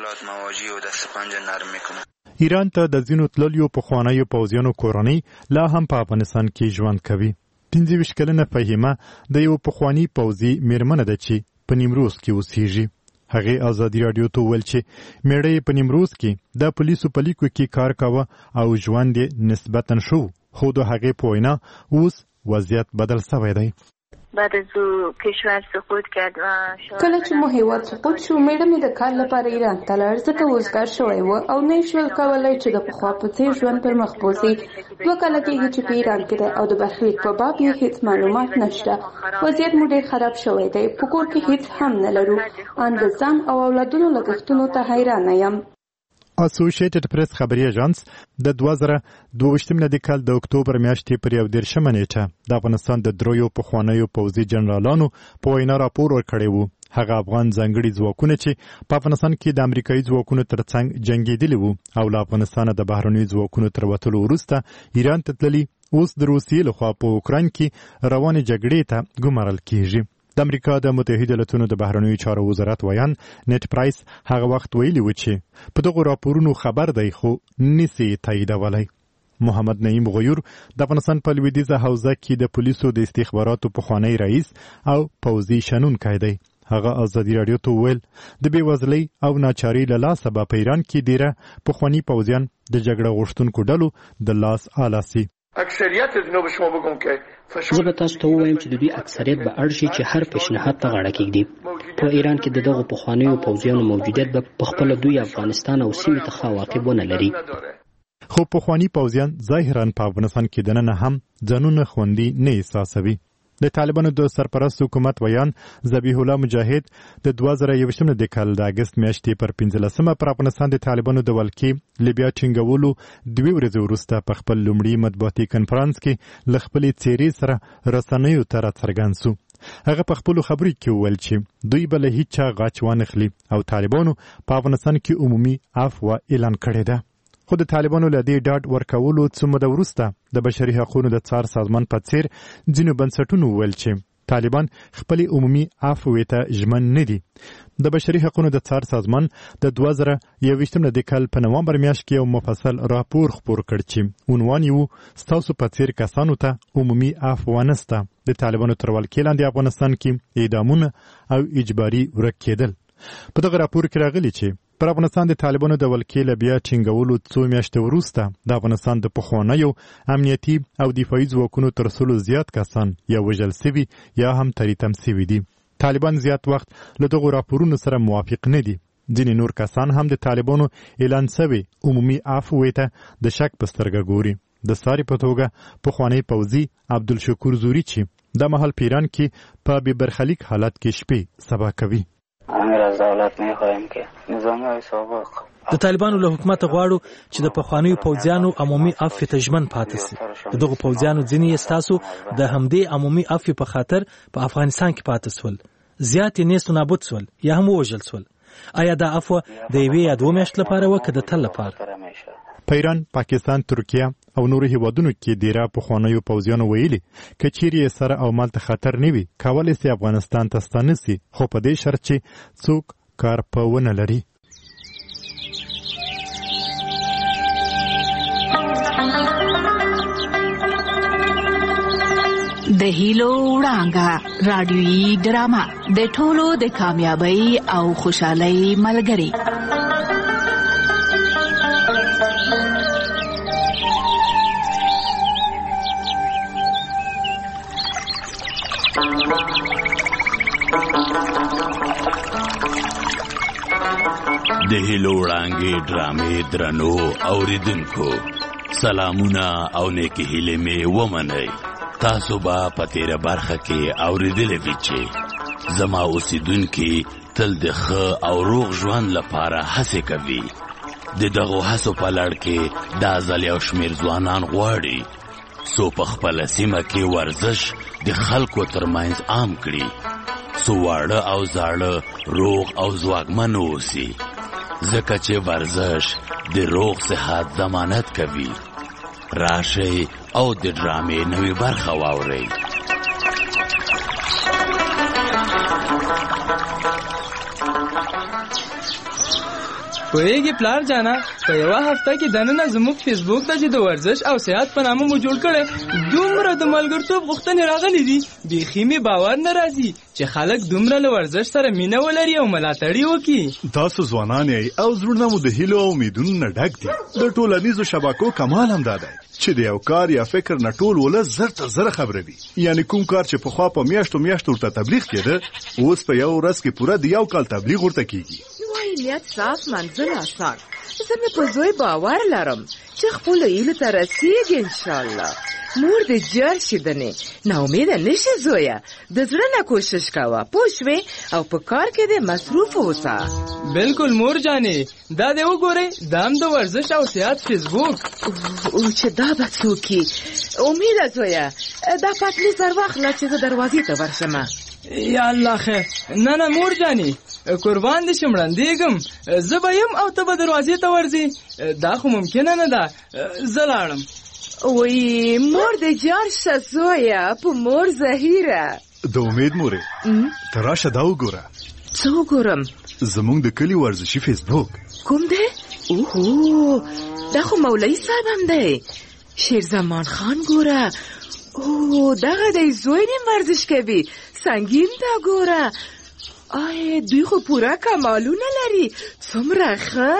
ایران ته د ځینو تللیو پخوانیو پوځیانو کورنۍ لا هم په افغانستان کې ژوند کوي. 25 کلنه فهیمه د یو پخوانی پوځي میرمنه ده چې په نیمروز کې اوسېږي. هغې ازادي راډیو ته وویل چې میړه په نیمروز کې د پولیسو په لیکو کې کار کاوه او ژوند یې نسبتاً شو، خو د هغې په وینا اوس وضعیت بدل شوی دی. بعد از کشور سقوط کرد و کله چې مو هیواد سقوط شو میړه مې د کار لپاره ایران ته لاړ، ځکه وزګار شوی و او نه شول کولی چې د پخوا په څېر ژوند پر مخ بوځي. 2 کاله کېږي چې په ایران کې دی او د برخلیک په باب یې هیڅ معلومات نشته. وضعیت مو ډېر خراب شوی دی، په کور کې هیڅ هم نه لرو. ان د ځان او اولادونو لګښتونو ته حیرانه یم. اسوسییټډ پریس خبري اژانس د 2022 کال د اکتوبر میاشتې پر 11 نیټه د افغانستان د دریو پخوانیو پوځي جنرالانو په وینا راپور ورکړی وو. هغه افغان ځانګړي ځواکونه چې په افغانستان کې د امریکایي ځواکونو ترڅنګ جنګېدلي وو او له افغانستانه د بهرنیو ځواکونو تر وتلو وروسته ایران ته تللي، اوس د روسیې لخوا په اوکراین کې روانې جګړې ته ګمارل کیږي. د امریکا د متحده ایالاتونو د بهرنیو چارو وزارت ویان نیټ پرایس هغه وخت ویلي و چې په دغو راپورونو خبر دی خو نسی تاییدولی. محمد نعیم غیور د افغانستان په لویدیځه حوزه کې د پولیسو د استخباراتو پخوانی رئیس او پوځي شنونکی دی. هغه ازادي راډیو ته وویل د بېوزلۍ او ناچارۍ له لاسه به په ایران کې ډېره پخواني پوځیان د جګړه غوښتونکو ډلو د لاس آله سي. زه به تاسو ته ووایم چې د دوی اکثریت به اړ شي چې هر پیشنهاد ته غاړه کېږدي. په ایران کې د دغو پخوانیو پوځیانو موجودیت به په خپله دوی افغانستان او سیمې ته ښه عواقب ونه لري. خو پخواني پوځیان ظاهراً په افغانستان کې دننه هم ځانونه خوندي نه احساسوي. د طالبانو د سرپرست حکومت ویان ذبیح الله مجاهد د 2021 کال د اگست میاشتې پر 15 پر افغانستان د طالبانو د ولکې لیبیا ټینګولو 2 ورځې وروسته په خپل لومړي مطبوعاتي کنفرانس کې له خپلې څېرې سره رسنیو ته راڅرګند سو. هغه په خپلو خبرو کې وویل چې دوی به له هیچا غچ وانخلي او طالبانو په افغانستان کې عمومي عفو اعلان کړې ده. خو د طالبانو له دې ډاډ ورکولو څه موده وروسته د بشري حقوقو د څار سازمان په څیر ځینو بنسټونو وویل چې طالبان خپلې عمومي عفوې ته ژمن نه دي. د بشري حقوقو د څار سازمان د 2021 کال په نومبر میاشت کې یو مفصل راپور خپور کړ چې عنوان یې ستاسو په څیر کسانو ته عمومي عفو نشته. د طالبانو تر ولکې لاندې افغانستان کې اعدامونه او اجباري ورک کېدل. په دغه راپور کې راغلي چې پر افغانستان د طالبانو د ولکې له بیا ټینګولو 2 میاشتې وروسته د افغانستان د پخوانیو امنیتي او دفاعي ځواکونو تر 100 زیات کسان یا وژل سوي یا هم تریتم سوي دي. طالبان زیات وخت له دغو راپورونو سره موافق نه دي. ځینې نور کسان هم د طالبانو اعلان سوي عمومي عفوې ته د شک په سترګه ګوري. د ساري په توګه پخوانی پوځي عبدالشکور زوري چې د مهال په ایران کې په بې برخلیک حالت کې شپې سبا کوي. د طالبانو له حکومت غواړو چې د پخوانیو پوځیانو عمومي عفو ته ژمن پاتې شي. دغه پوځیانو ځینې یې ستاسو د همدې عمومي عفو په خاطر په افغانستان کې پاتې شول، زیات یې نیست و نابود شول یا هم ووژل شول. آیا دا عفوه د یوې یا دوه میاشتو لپاره وه که د تل لپاره؟ په ایران، پاکستان، ترکیه او نورو هیوادونو کې ډیره پخوانیو پوځیانو ویلي که چیرې سره او مال ته خطر نه وي کولی سي افغانستان ته ستانه سي، خو په دې شرط چې څوک کار په ونه لري. د هیلو وړانګه رادیویي ډرامه د ټولو د کامیابی او خوشحالۍ ملګری. د هیلو وړانګې ډرامې درنو اوریدونکو، سلامونه او نیکی هیلې مې ومنئ. تاسو به په تیره برخه کې اوریدلې وي چې زما اوسیدونکي تل د ښه او روغ ژوند لپاره هڅې کوي. د دغو هڅو په لړ کې دا ځل یو شمېر ځوانان غواړي څو په خپله سیمه کې ورزش د خلکو ترمنځ عام کړي، څو واړه او زاړه روغ او ځواکمن اوسي، ځکه چې ورزش د روغ صحت ضمانت کوي. راشئ او د ډرامې نوې برخه واورئ. پوهیږي پلار جانا، په یوه هفته کې دننه زموږ فیسبوک ته چې د ورزش او صحت په نامه مو جوړ کړی دومره د ملګرتوب غوښتنې راغلي دي، بیخي مې باور نه راځي چې خلک دومره له ورزش سره مینه ولري او ملاتړ یې وکړي. تاسو ځوانان یې او زړونه مو د هیلو او امیدونو نه ډک دي. د ټولنیزو شبکو کمال هم دا دی چې د یو کار یا فکر نه ټول ولس زر تر زره خبروي. یعنی کوم کار چې پخوا په میاشتو ورته تبلیغ کېده اوس په یو ورځ کې پوره د یو کال تبلیغ ورته کېږي. نیت صاف منزل آسان. زه مې په زوی باور لرم چې خپلو هیلو ته رسیږي انشاءالله. مور دې جار شي دنې، ناامیده نشي زویه، د زړه نه کوشش کوه، پوه شوې، او په کار کې دې مصروف اوسه. بالکل مور جانې، دا دې وګورئ، دا هم د ورزش او صحت فیسبوک. او چې دا به څوک وي؟ امیده زویه، دا پتلی سر واخله چې زه دروازې ته ورشمه. یا الله خیر. نه مور جانې، قربان دې شم وړاندېږم، زه به یم او ته به دروازې ته ورځې، دا خو ممکنه نه ده. زه لاړم. وی مور دې جار شه زویه، په مور زهیره. د امید مورې، ته راشه دا وګوره. څه وګورم؟ زمونږ د کلي ورزشي فیسبوک. کوم دی؟ اوهو، دا خو مولوي صاحب هم دی. شیر زمان خان ګوره، اوه دغه دی زوی نیم ورزش کوي، سنگین دا ګوره. آی دوی خو پوره کمالونه لري، څومره ښه.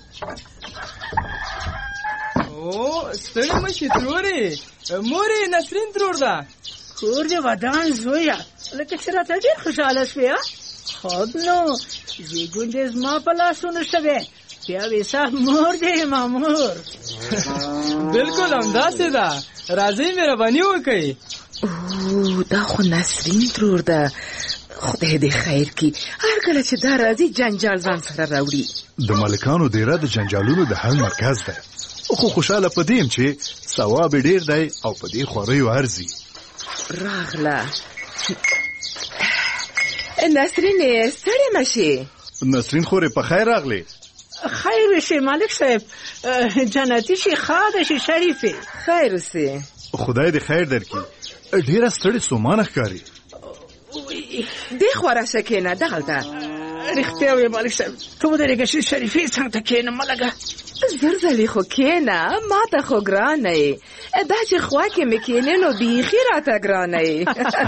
او ستړي مشي ترورې، مورې نسرین ترور ده. کور دې ودان زویه، لکه چې راته ډېر خوشحاله شوې. خب نو زیږون دې زما په لاسونو شوې، بیا وې صاحب مور دې مامور. بالکل همداسې ده، راځئ مهرباني وکړئ. او دا خو نسرین ترور ده، خدای دې خیر کی. هر کله چې دا راځي جنجال ځان سره راوړي. د مالکانو ډیره د جنجالونو د حل مرکز ده، خو خوشاله پدیم چې ثواب ډیر دی او په دې خوریو ارزي. راغله نسرین، ستړې مشي. نسرین خورې په خیر راغلی. خیر وشي مالک صاحب، جنتی شي، خاده شي، شریفه. خیر وسي، خدای دې خیر درکړي. ډیره ستړې سومانه ښکاري. دې خوا راشه کېنه دغلته. رښتیا وایې مالک صاحب، ته ودرېږه چې شریفې څنګ ته کېنه مه لږه. زر ځلې خو کېنه، ما ته خو ګرانه یې. دا چې خوا کې مې کېنې نو بیخي راته ګرانه یې.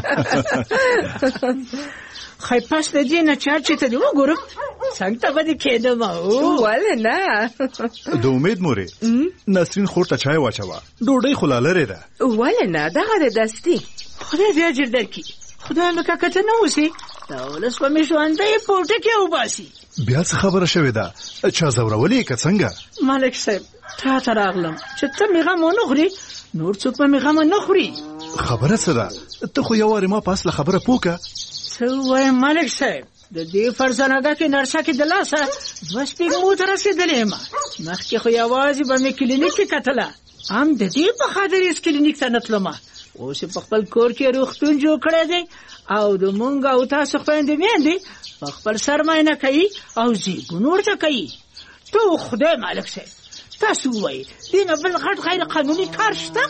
خی پس د دې نه چې هر چېرته دې وګورم څنګ ته به دې کېدم. ولې نه. د امید مورې، نسرین خور ته چای واچوه، ډوډۍ خو لا لرې ده. ولې نه، دغه د دستي. خدای دې اجر درکړي، خدای نو کاکه ته نه اوسې، دا ولس به مې ژوندی پورته کې وباسي. بیا څه خبره شوې ده؟ چا ځورولې که څنګه؟ ملک صاحب، تا ته راغلم چې ته مې غم ونه خورې، نور څوک به مې غم نه خوري. خبره څه ده؟ ته خو یو وارې ما په اصله خبره پوه که. څه ووایم ملک صاحب، د دې فرزانګه کې نرسه کې د لاسه 2 سپېږمو ته رسېدلې یم. مخکې خو یوازې به مې کلینیک کې کتله، هم د دې په خاطر هېڅ کلینیک ته نه تلمه. اوس په خپل کور کې روغتون جوړ کړی دی او د مونږ او تاسو خویندې میندې په خپل سر معاینه کوي او زیږون ورته کوي. ته خدای مالک صاحب تاسو وایي دې نه بل غټ غیر قانوني کار شته؟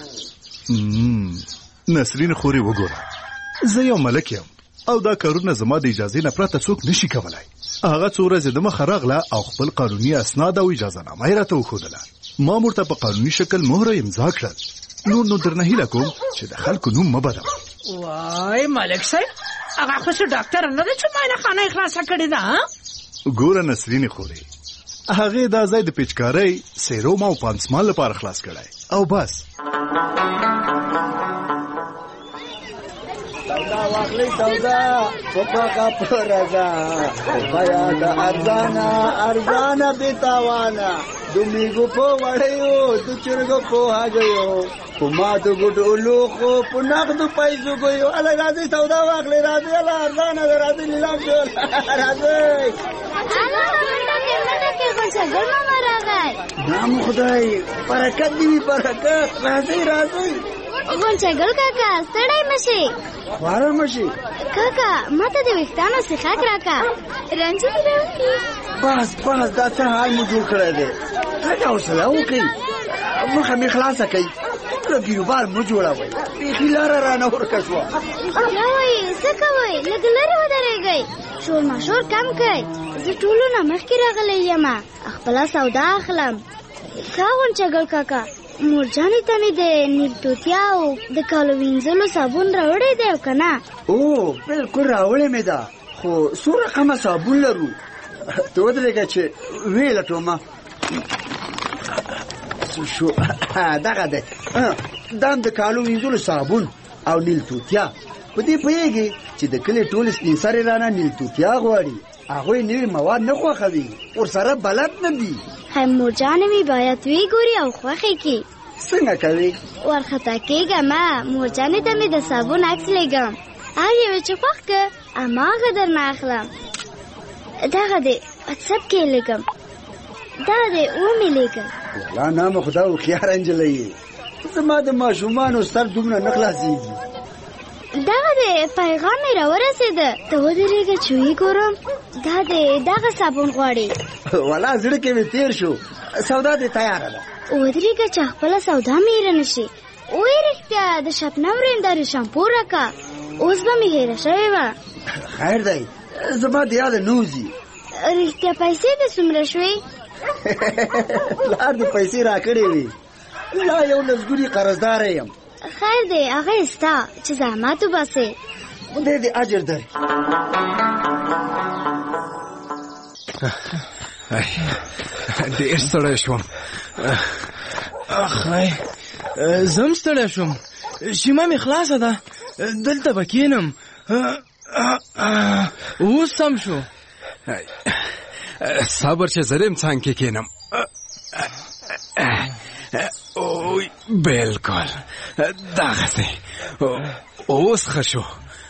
نسرین خوري وګوره، زه یو ملک یم او دا کارونه زما د اجازې نه پرته څوک نشي کولای. هغه څو ورځې د مخه راغله او خپل قانوني اسناد او اجازه نامه یې راته وښودله. ما ورته په قانوني شکل مهره امضا کړل. نو درنه هیله کوم چې د خلکو نوم مه بدوئ. وای ملک صاحب هغه خو څه ډاکټر نه دی چې معاینه خانه یې خلاصه کړې ده. ګوره نسرین خوري، هغې دا ځای د پیچکارۍ، سیروم او پانسمان لپاره خلاص کړی او بس. سودا واخلې سودا پپاکا پرزا بیا د ارزانا بیتاوانا دومیګو په وړیو د چرګو په هاګیو په ما د ګډو لوخو په نغدو پیسو ګیو. اله راځي سودا واخلې، راځي اله ارزانا راځي نیلام شول راځي. نام خدای برکت دی، برکت. راځي غونچګل کاکا ستړی مشي، خواره مشي. کاکا ماته د ویښتانو سیخک راکا، رنجې دې راوکي. بس دا څه حال مو جوړ کړی دی؟ لږ حوصله وکړئ، مخه مې خلاصه کوي. دومره بیروبار مه جوړوئ، بیخي لاره رانه ورکه شوه. یا وایي څه کوئ؟ لږ لرې ودرېږئ، شور ماشور کم کړئ. زه ټولو نه مخکې راغلی یم، خپله سودا اخلم. ښه غونچګل کاکا، مورجانې ته مې د نیلتوتیا او د کالو وینځلو صابون راوړی دی او که نه؟ او بلکل راوړی مې ده، خو څو رقمه صابون لرو. ته ودرېږه چې ویې لټومه. شو دغه دی، دا هم د کالو وینځلو صابون او نیلتوتیا. په دې پوهېږي چې د کلي ټول سپین سرې رانه نیلتوتیا غواړي. هغوی نوي مواد نه خوښوي، ورسره بلد نه دي. مورجانې مې باید ویګوري او خوښې کړي. څنګه کوي؟ ورخطا کېږم، مورجانې ته مې د صابون عکس لیږم، هر یوې چې خوښ که هماغه درنه اخلم. دغه دی واتساپ کې یې لیږم، دغه دی ومې لیږم. والله نام خدا هوښیاره نجلۍ یې، زما د ماشومانو سر دومره نه خلاصېږي. دغه دی پیغام مې راورسېده، ته ودرېږه چې وګورم. دا دی دغه صابون غواړي. والله زړه کې مې تېر شو، سودا دې تیاره ده. ودرېږه چې خپله سودا مې هېره نه شي. وایي رښتیا د شبنم رندارې شامپو راکه، اوس به مې هېره شوې وه. خیر دی، زما د یاده نه وځي. رښتیا پیسې دې څومره شوې؟ پلار دې پیسې راکړې وې، لا یو لسګوني قرضداره یم. خیر دی هغه یې ستا چې زحمت وباسې، خدای دې اجر درکړي. ډېر ستړی شوم. اخی زم ستړی شوم، شیمه مې خلاصه ده، دلته به کښېنم. اوس سم شو. صبر چې زه دې څنګ کې کښېنم. بالکل دغسې اوس ښه شو.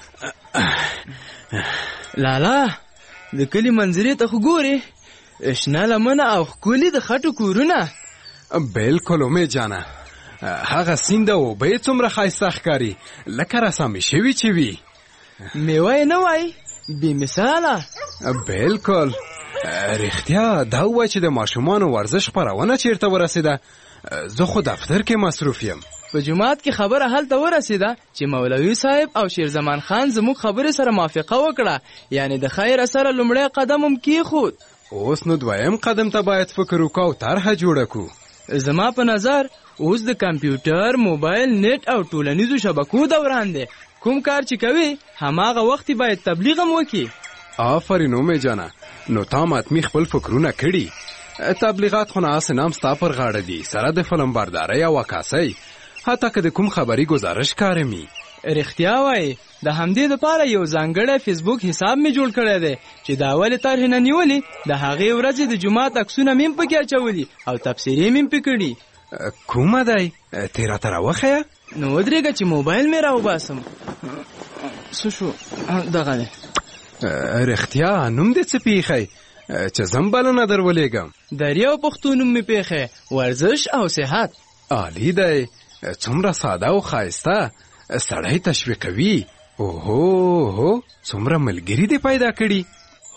لالا د کلي منظرې ته خو ګورې، شنه لمنه او ښکلي د خټو کورونه. بالکل امید جانه، هغه سیند او اوبه یې څومره ښایسته ښکاري، لکه رسامې شوي چې وي. میوه یې نه وای بې مثاله. بالکل رښتیا دا ووایي چې د ماشومانو ورزش خپرونه چیرته ورسېده؟ زه خو دفتر کې مصروف یم. په جماعت کې خبره هلته ورسېده چې مولوي صاحب او شیرزمان خان زموږ خبرې سره موافقه وکړه، یعنی د خیر سره لومړی قدم هم کېښود. اوس نو دویم قدم ته باید فکر وکړو او طرحه جوړه کړو. زما په نظر اوس د کمپیوټر، موبایل، نت او ټولنیزو شبکو دوران دی. کوم کار چې کوي هماغه وخت باید تبلیغ هم وکړي. آفرین اومې جانه، نو تا ماتمي خپل فکرونه کړي. تبلیغات خو ناسې نام ستا پر غاړه دي، سره د فلم بردارۍ او عکاسۍ، حتی که د کوم خبري گزارش کارمي. رښتیا وایي د همدې دپاره یو ځانګړی فیسبوک حساب مې جوړ کړی دی چې د اولې طرحې نه نیولې د هغې ورځې د جومات عکسونه مې هم پکې اچولي او تبصرې مې هم پې کړي. کومه دی؟ تې راته راوښیه. نو ودرېږه چې موبایل مې راوباسم. څه شو؟ دغه دی. رښتیا نوم دې څه پیښی چې زم بلنه در ولېږم؟ دریو پښتو نوم مې پیښی، ورزش او صحت. عالی دی، څومره ساده او ښایسته، سړی تشویقوي. اوهو څومره ملګري دې پیدا کړي.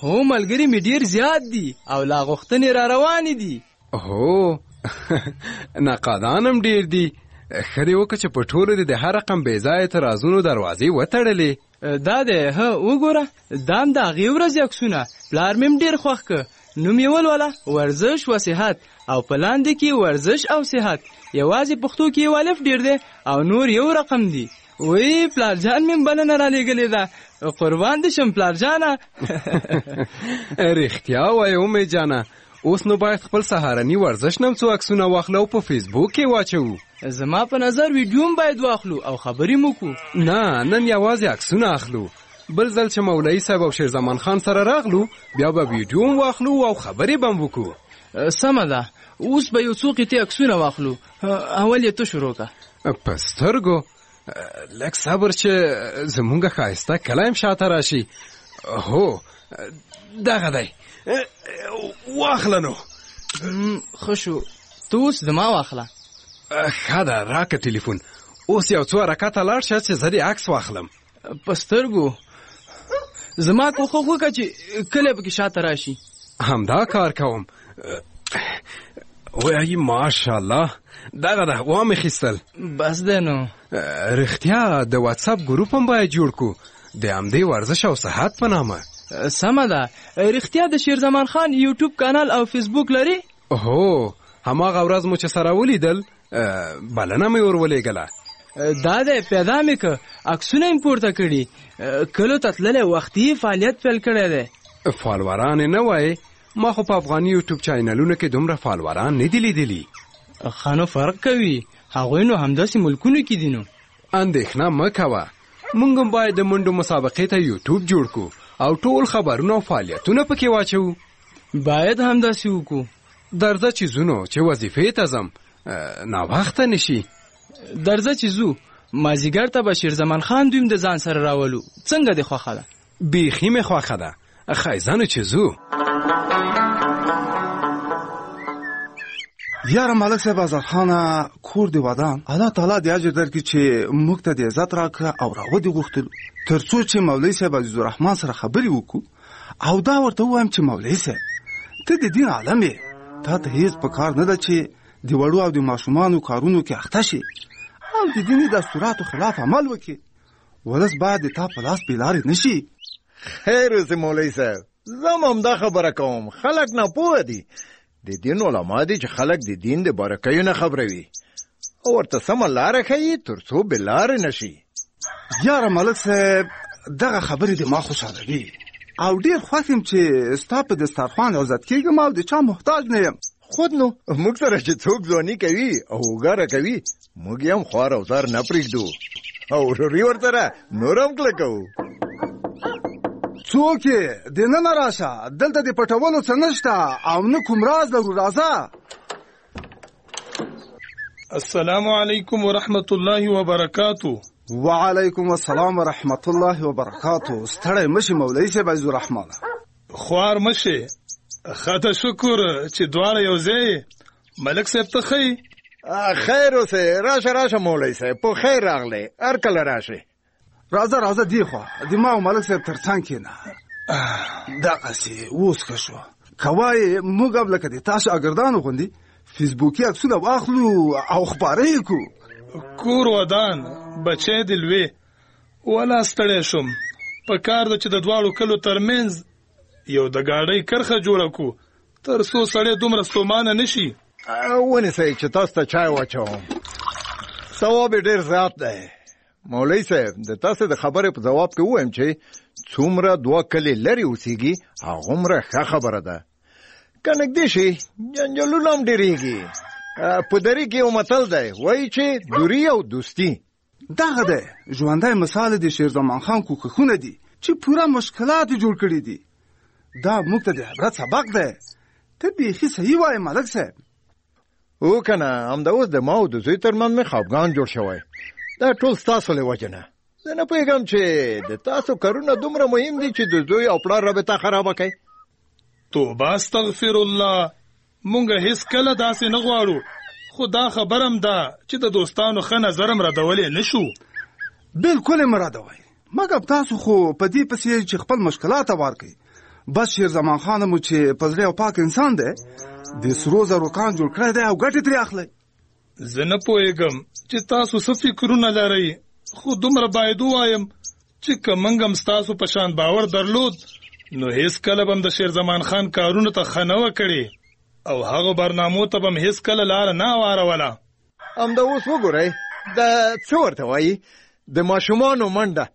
هو ملګری مې ډیر زیات دي او لا غوښتنې را روانې دي. هو ناقادانم ډیر دي. ښه دې وکړه چې په ټولو دې د هر رقم بې ځایه اعتراضونو دروازې وتړلې. دا دی وګوره دا هم د هغې ورځې عکسونه. پلار مې هم ډېر خوښ که. نوم یې ولوله ورزش و صحت او په لاندې کې ورزش او صحت. یوازې پښتو کې یو الف ډېر دی او نور یو رقم دی. وی پلار جان مې بلنه را لېږلې ده. قربان دې شم پلار جانه. رښتیا وایې امې جانه. اوس نو باید خپل سهارني ورزش نم څو عکسونه واخلو او په فیسبوک کې واچوو. زما په نظر ویډیو هم باید واخلو او خبرې مو کو. نه نن یوازې عکسونه اخلو. بل ځل چې مولوي صاحب او شیرزمان خان سره راغلو بیا به ویډیو هم واخلو او خبرې به هم وکړو. سمه ده. اوس به یو څو قطعې عکسونه واخلو. اول یې ته شروع که. په سترګو لږ صبر چې زمونږ ښایسته کلایم شاته راشي. هو دغه دی. واخله نو. ښه شو. ته اوس زما واخله. ښه ده راکه ټلیفون. اوس یو څو حرکته لاړ شه چې زه دې عکس واخلم. په سترګو زما کوښښ وکړه چې کله پکې شاته راشي. همدا کار کوم. وایي ماشاءالله دغه ده وامې خیستل. بس دی نو. رښتیا د واتساپ ګروپ هم باید جوړ کړو د همدې ورزش او صحت په نامه. سمه ده. رښتیا د شیرزمان خان یوټیوب کانال او فیسبوک لري؟ هو هماغه ورځ مو چې سره ولیدل بلنه مې ور ولېږله. دا دی پیدا مې که عکسونه یې پورته کړي. کلو ته تللی وختي فعالیت پیل کړی دی. فالوران یې نه وایې. ما خو په افغاني یوټیوب چینلونو کې دومره فالوران نه دي لیدلي. ښه نو فرق کوي. هغوی نو همداسې ملکونو کې دي. نو اندېښنه مه کوه. موږ هم باید د منډو مسابقې ته یوټیوب جوړ کړو او ټول خبرونه او فعالیتونه پکې واچوو. باید همداسې وکړو. درځه چې ځونو چې وظیفې ته ځم ناوخته نشي. درځه چې ځو. مازدیګر ته به شیرزمان خان دویم د ځان سره راولو. څنګه دې خوښه ده؟ بیخي مې خوښه ده. ښایزانو چې ځو. یاره ملک صاحب آزاد خانه کور دی ودان. الله تعالی دې اجر درکړي چې موږ ته دې عزت راکړه او راودې غوښتلو تر څو چې مولوي صاحب عزیز الرحمن سره خبرې وکړو او دا ورته ووایم چې مولوي صاحب ته د دین عالم یې. تا ته هیڅ په کار نه ده چې د وړو او د ماشومانو کارونو کې اخته شي او د دیني دستوراتو خلاف عمل وکړي. ولس باید د تا په لاس بې لارې نه شي. خیر اوسې مولوي صاحب. زه همدا خبره کوم. خلک ناپوهه دي. د دین علما دي چې خلک د دین د بارکیو نه خبروي او ورته سمه لاره ښیي تر څو بې لارې نه شي. یاره ملک صاحب دغه خبرې د ما خوشحالوي او ډېر خوښ یم چې ستا په دسترخوان عزت کېږم او د چا محتاج نه یم. خود نو موږ سره چې څوک ځواني کوي او وګاره کوي موږ یې هم خوار او زار نه پرېږدو او وروري ورسره نور هم کلکوو. څوک یې دننه راشه. دلته د پټولو څه نشته او نه کوم راز لرو. راځه. السلام علیکم ورحمت الله وبرکاتو. وعلیکم السلام ورحمت الله وبرکاتو. ستړی مشي مولوي صاحب عزیز الرحمن. خوار مشي. خاطر شکر چې دواړه یو ځای. ملک صاحب ته ښی. خیر اوسې. راشه راشه مولوي صاحب. په خیر راغلی. هر کله راشه. راځه راځه دی خوا د ما او ملک صاحب تر څنګ کېنه. دغسې اوس ښه شو. که وایې موږ هم لکه د تا شاګردانو غوندې فیسبوکي عکسونه واخلو او خپاره یې کړو. کور ودان بچی د لوی ولا ستړی شوم. په کار ده چې د دواړو کلو ترمنځ یو د ګاډۍ کرښه جوړه کړو تر څو سړی دومره ستومانه نشي. ونیسئ چې تاسو ته چای واچوم. ثواب یې ډېر زیات دی. مولوي صاحب د تاسو د خبرې په جواب کې ووایم چې څومره 2 کلي لرې اوسېږي هغومره ښه خبره ده. که نږدې شي جنجالونه هم ډېرېږي. په دري کې یو متل دی وایي چې دوری او دوستي. دغه دی ژوندی مثال د شیرزمان خان کوښښونه دي چې پوره مشکلات یې جوړ کړي دي. دا موږ ته د عبرت سبق دی. ته بیخي صحیح وایې ملک صاحب. او که نه همدا اوس د ما او د زوی ترمنځ مې خفګان جوړ شوی. دا ټول ستاسو له وجې نه. زه نه پوهېږم چې د تاسو کارونه دومره مهم دي چې د زوی او پلار رابطه خرابه کوي. توبه استغفر الله. مونږ هیڅ کله داسې نه غواړو. خو دا خبرم ده چې د دوستانو ښه نظر هم ردولی نه شو. بلکل یې مه ردوئ. مګر تاسو خو په دې پسې چې خپل مشکلات هوار کړئ بس شیر زمان خان مو چې په زړه او پاک انسان دی د سرو زرو کان جوړ کړی دی او ګټې ترې اخلي. زه نه پوهېږم چې تاسو څه فکرونه لرئ، خو دومره باید ووایم چې که موږ هم ستاسو په شان باور درلود نو هیڅکله به هم د شیر زمان خان کارونو ته ښه نه وه کړې او هغو برنامو ته به هم هیڅکله لاره نه اواروله. همدا اوس وګورئ د څه ورته وایي د ماشومانو منډه.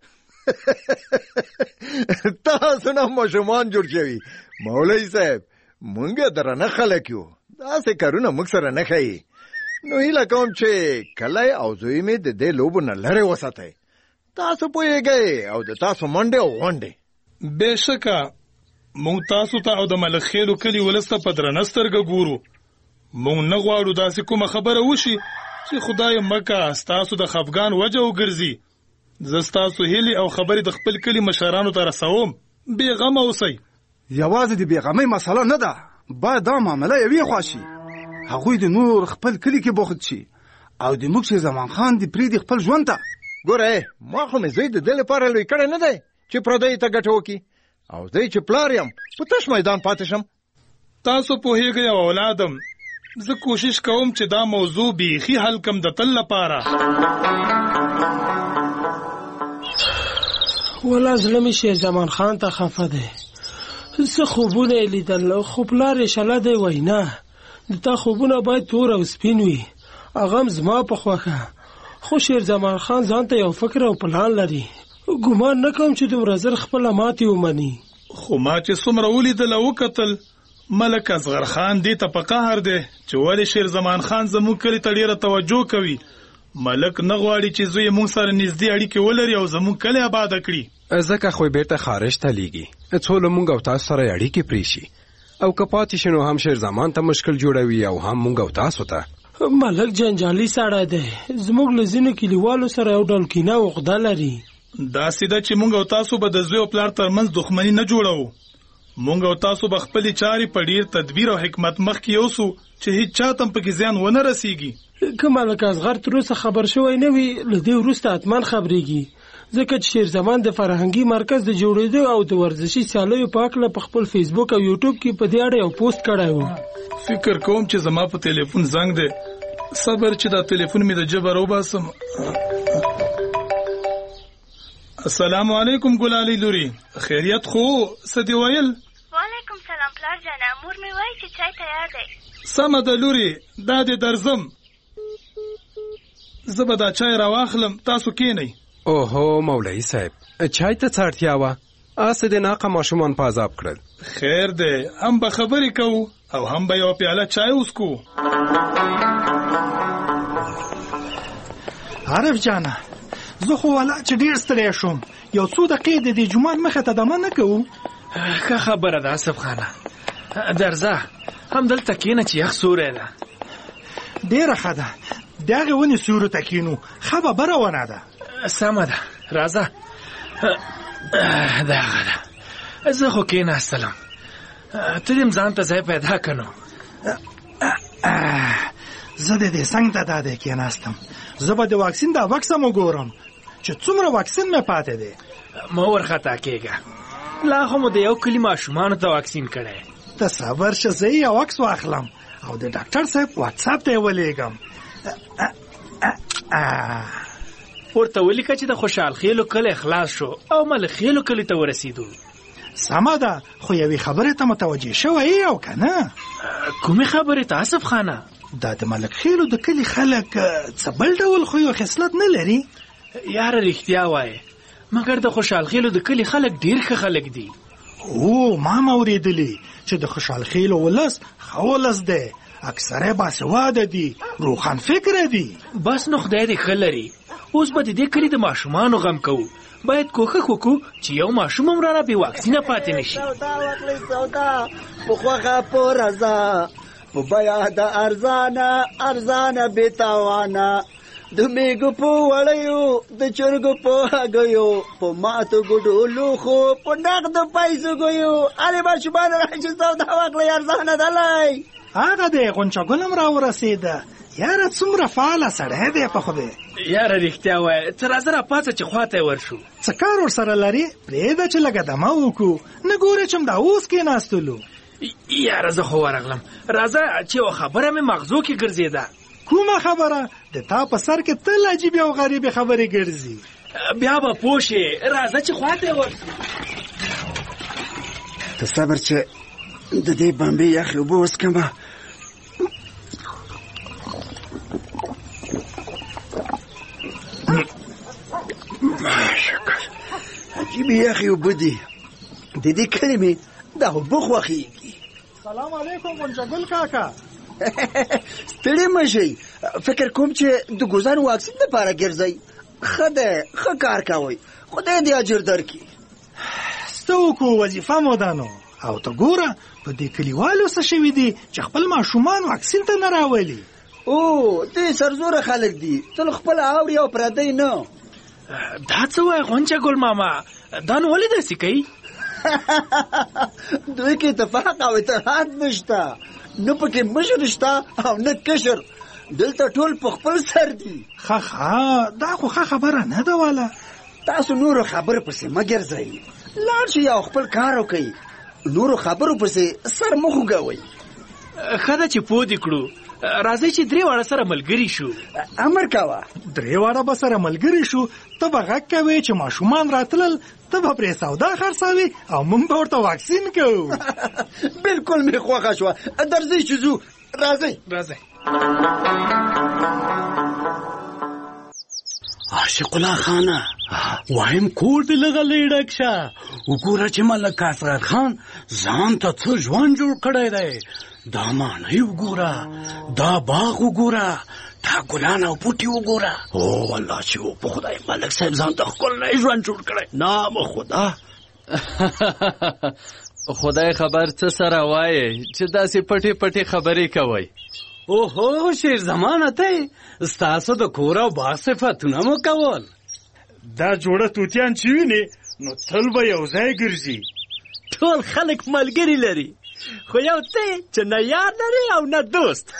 تاسو نه ماشومان جوړ شوي مولوي صاحب، موږ درنه خلک یو، داسې کارونه موږ سره نه ښیي. نو هیله کوم چې کلی او زوی مې د دې لوبو نه لرې وساتئ. تاسو پوهېږئ او د تاسو منډې او غونډې. بېشکه موږ تاسو ته او د ملخخېلو کلي ولس ته په درنه سترګه ګورو. موږ نه غواړو داسې کومه خبره وشي چې خدای مکه ستاسو د خفګان وجه وګرځي. زه ستاسو هیلې او خبرې د خپل کلي مشرانو ته رسوم. بېغمه اوسئ. یوازې د بېغمۍ مسله نه ده، باید دا معامله یوې خوا شي. هغوی د نور خپل کلي کې بوخت شي او د موږ شیر زمان خان د پرېږدي خپل ژوند ته. ګوره ما خو مې زوی د دې لپاره لوی کړی نه دی چې پردیو ته ګټه وکړي، او زه چې پلار یم په تش میدان پاتې شم. تاسو پوهېږئ او اولادم، زه کوشش کوم چې دا موضوع بیخي حل کم د تل لپاره. ولا زړه مې شیر زمان خان ته خفه دی. څه خوبونه یې لیدل خو پلار یې شله دی وایي نه، د تا خوبونه باید تور او سپین وي. هغه هم زما په خوښه، خو شیر زمان خان ځان ته یو فکر او پلان لري. ګمان نه کوم چې دومره زر خپله ماتې ومني. خو ما چې څومره ولیدل او وکتل، ملک اصغر خان دې ته په قهر دی چې ولې شیر زمان خان زموږ کلي ته ډېره توجه کوي. ملک نه غواړي چې زوی موږ سره نږدې اړیکې ولري او زموږ کلی آباده کړي. ځکه خو یې بیرته خارج ته لیږي څو له موږ او تاسو سره اړیکې پرېښي، او که پاتې شي نو هم شیر زمان ته مشکل جوړوي او هم موږ او تاسو ته. ملک جنجالي سړی دی، زموږ له ځینو کلیوالو سره یو ډول کینه او عقده لري. داسې ده چې موږ او تاسو به د زوی او پلار ترمنځ دښمني نه جوړوو. موږ او تاسو به خپلې چارې په ډېر تدبیر او حکمت مخکې یوسو چې هیڅ چا ته هم پکې زیان ونه رسېږي. که ملک اصغر تر اوسه خبر شوی نه وي، له دې وروسته حتما خبرېږي، ځکه چې شیر زمان د فرهنګي مرکز د جوړېدو او د ورزشي سیالیو په هکله په خپل فیسبوک او یوټیوب کې په دې اړه یو پوسټ کړی و. فکر کوم چې زما په تلیفون زنګ دی. صبر چې دا تلیفون مې د جبه راوباسم. السلام علیکم ګلالۍ لوري، خیریت خو څه دې ویل؟ وعلیکم سلام پلار جانه، مور مې وایي چې چای تیار دی. سمه ده لوري، دا دې درځم. زه به دا چای راواخلم، تاسو کینئ. اوهو مولوي صاحب، چای ته څه اړتیا وه؟ اسې د ناقه ماشومان په عذاب کړل. خیر دی، هم به خبرې کوو او هم به یوه پیاله چای وڅکو. عارف جانه، زه خو والا چې ډېر ستړی شوم، یو څو دقیقې د دې جومات مخې ته دمه نه کوو؟ ښه خبره ده آصف خانه، درځه همدلته کښېنه چې یخ سوری ده. ډېره ښه ده، د هغې ونې سیورو ته کښېنو، ښه خبره ونه ده. سمه ده، راځه. دغه ده، زه خو کښېناستلم، ته دې ځان ته ځای پیدا که نو. زه د دې څنګ ته دا دی کښېناستم، زه به د واکسین دا بکس هم وګورم چې څومره واکسین مې پاتې دی. مه ورخطا کېږه، لا خو مو د یو کلي ماشومانو ته واکسین کړی. ته صبر شه، زه یې یو عکس واخلم او د ډاکټر صاحب واتساپ ته یې ولېږم. ورته ولیکه چې د خوشحال خیلو کلی خلاص شو او ملک خیلو کلي ته ورسېدو. سمه ده، خو یوې خبرې ته متوجه شوی یې او که نه؟ کومې خبرې ته آصف خانه؟ دا د ملک خیلو د کلي خلک څه بل ډول خوی او خصلت نه لري؟ یاره رښتیا وایې، مګر د خوشحال خیلو د کلي خلک ډېر ښه خلک دي. او ما هم اورېدلي چې د خوشحال خیلو ولس ښه ولس دی، اکثره باسواده دي، روښان فکره دي. بس نو خدای دې ښه لري. اوس به د دې کلي د ماشومانو غم کوو، باید کوښښ وکړو چې یو ماشوم هم رانه بې واکسینه پاتې نه شي. سودا وکړئ سودا، په خوښه په رضا، په بیه د ارزانه بې تاوانه، د میږو په وړیو، د چرګو په هګیو، په ماتو ګوډو لوښو، په نغدو پیسو ګیو. هلې ماشومانو راشئ سودا وکړئ، ارزانه دلی. هغه دی غونچه ګل هم راورسېده، یاره څومره فعاله سړی دی په خدای. یاره رښتیا وایه، ته راځه راپاڅه چې خواته یې ورشو. څه کار ورسره لرې؟ پرېږده چې لږه دمه وکړو، نه ګورې چې همدا اوس کېناستلو. یاره زه خو ورغلم، راځه چې یوه خبره مې مغزو کې ګرځېده. کومه خبره؟ د تا په سر کې تل عجیبې او غریبې خبرې ګرځي. بیا به پوه شې، راځه چې خواته یې ورشو. ته صبر چې د دې بمبې یخې اوبه وڅکمه. شکر عجیبې یخې اوبه دي. د دې کلي مې دا اوبه خوښېږي. سلام علیکم ګنجګل کاکا. ستړي مه شئ، فکر کوم چې د ګوزن واکسین دپاره ګرځئ. ښه دی، ښه کار کوئ، خدای دې اجر درکړي. څه وکړو، وظیفه مو ده نو. او ته ګوره په دې کلیوالو څه شوي دي چې خپل ماشومان واکسین ته نه راولي. او دې سرزوره خلک دي، تل خپل اوري او پردی نه. دا څه وایي غونچه ګل ماما، دا نو ولې داسې کوي؟ دوی کې اتفاق او اتحاد نشته، نه پکې مشر شته او نه کشر، دلته ټول په خپل سر دي. ښه دا خو ښه خبره نه ده واله. تاسو نورو خبرو پسې مه ګرځئ، لاړ شئ او خپل کار وکئ، نورو خبرو پسې سر مه خوږوئ. ښه ده چې پوه دې کړو. راځئ چې درې واړه سره ملګري شو. امر کوه. درې واړه به سره ملګري شو، ته به غږ کوې چې ماشومان راتلل، ته به پرې سودا خرڅوې او موږ به ورته واکسین کوو. بالکل مې خوښه شوه. درځئ چې ځو. راځئ. عاشق الله خانه، وایم کور دې لږه لیډک شه. وګوره چې ملک اصغر خان ځان ته څه ژوند جوړ کړی دی. دا ماڼۍ وګوره، دا باغ وګوره، دا ګلان او بوټي وګوره. او والله چې په خدای ملک صاحب ځان ته ښکلی ژوند جوړ کړی. نام خدا. خدای خبر څه سره وایې چې داسې پټې پټې خبرې کوئ. اوهو شیر زمانه ته ستاسو د کور او باغ صفتونه مو کول. دا جوړه توتیان چې وینې نو تل به یو ځای ګرځي. ټول خلک ملګري لري، خو یو ته چې نه یار لري او نه دوست.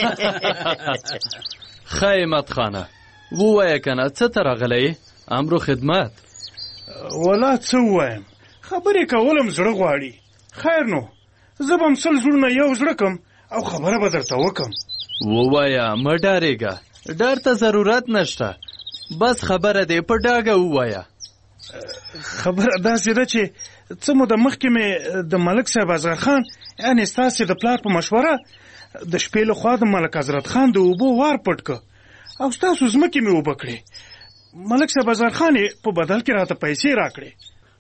ښه عماد خانه، ووایه که نه څه ته راغلی؟ امرو خدمت. ولا څه ووایم، خبرې کولم زړه غواړي. خیر نو زه به هم سل زړونه یو زړه کم او خبره به درته وکم. ووایه، مه ډارېږه، ډار ته ضرورت نشته، بس خبره دې په ډاګه ووایه. خبره داسې ده چې څه موده مخکې مې د ملک صاحب اصغر خان یعنې ستاسې د پلار په مشوره د شپې له خوا د ملک حضرت خان د اوبو وار پټ که او ستاسو ځمکې مې اوبه کړې. ملک صاحب اصغر خان یې په بدل کې راته پیسې راکړې.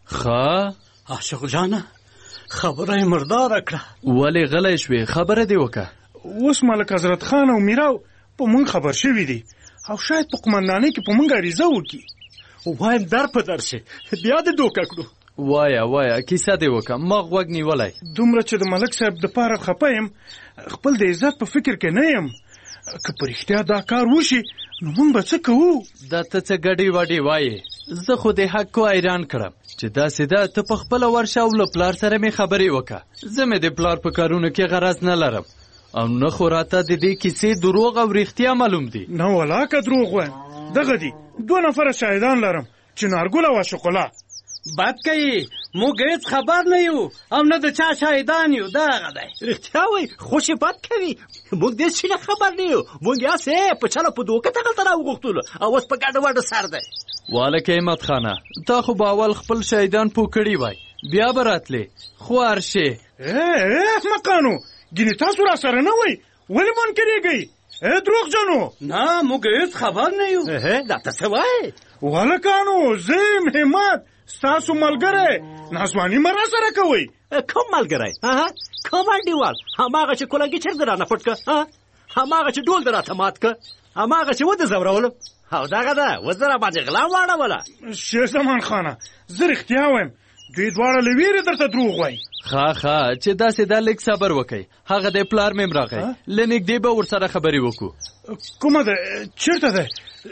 ښه عاشق جانه، خبره یې مرداره کړه. ولې غلی شوې؟ خبره دې وکړه. اوس ملک حضرت خان او میراو په مونږ خبر شوي دي او شاید په قمندانۍ کې په مونږ عریضه وکړي. وایم در په در شي، بیا دې دوکه کړو. وایه کیسه دې وکړه، ما غوږ نیولی. دومره چې د ملک صاحب د پاره خفه یم، خپل د عزت په فکر کې نه یم. که په رښتیا دا کار وشي نو مونږ به څه کوو؟ دا ته څه ګډې وډې وایې؟ زه خو دې حق کو حیران کړم چې داسې ده ته په خپله ورشه او له پلار سره مې خبرې وکړه. زه مې د پلار په کارونو کې غرض نه لرم او نه خو راته د دې کیسې دروغ او رښتیا معلوم دي. نه ولا که دروغ وایم، دغه دي 2 نفره شاهدان لرم چې نارګل او عاشق الله. بد کوي، موږ هیڅ خبر نه یو او نه د چا شاهدان یو. دغه دی. رښتیا وایي، خوشې بد کوي، موږ دې شي نه خبر نه یو. موږ یاسې په چله په دوکه دغلته راوغوښتلو او اوس په ګډه وډه سر دی. والک عماد خانه، تا خو به اول خپل شاهدان پوه کړي وای، بیا به راتلې خو هرشې. احمقانو، ګینې تاسو را سره نه وئ، ولې منکرېږئ؟ دروغجنو. نه موږ هیڅ خبر نه یو. دا ته څه وایې؟ والکانو، زه یم همت، ستاسو ملګری. ناسواني مه را سره کوئ. کوم ملګری؟ کوم انډیوال؟ هماغه چې کلنګي چرګ راته پټ که، هماغه چې ډول دې راته مات که، هماغه چې ودې ځورولم، او دغه ده اوس دې راباندې غلا واړوله. شیر زمان خانه، زه رښتیا وایم، دوی دواړه له ویرې درته دروغ وایي. ښه چې داسې دا لږ صبر وکئ. هغه دی پلار مې راغی، له نږدې به ورسره خبرې وکړو. کومه ده؟ چېرته دی؟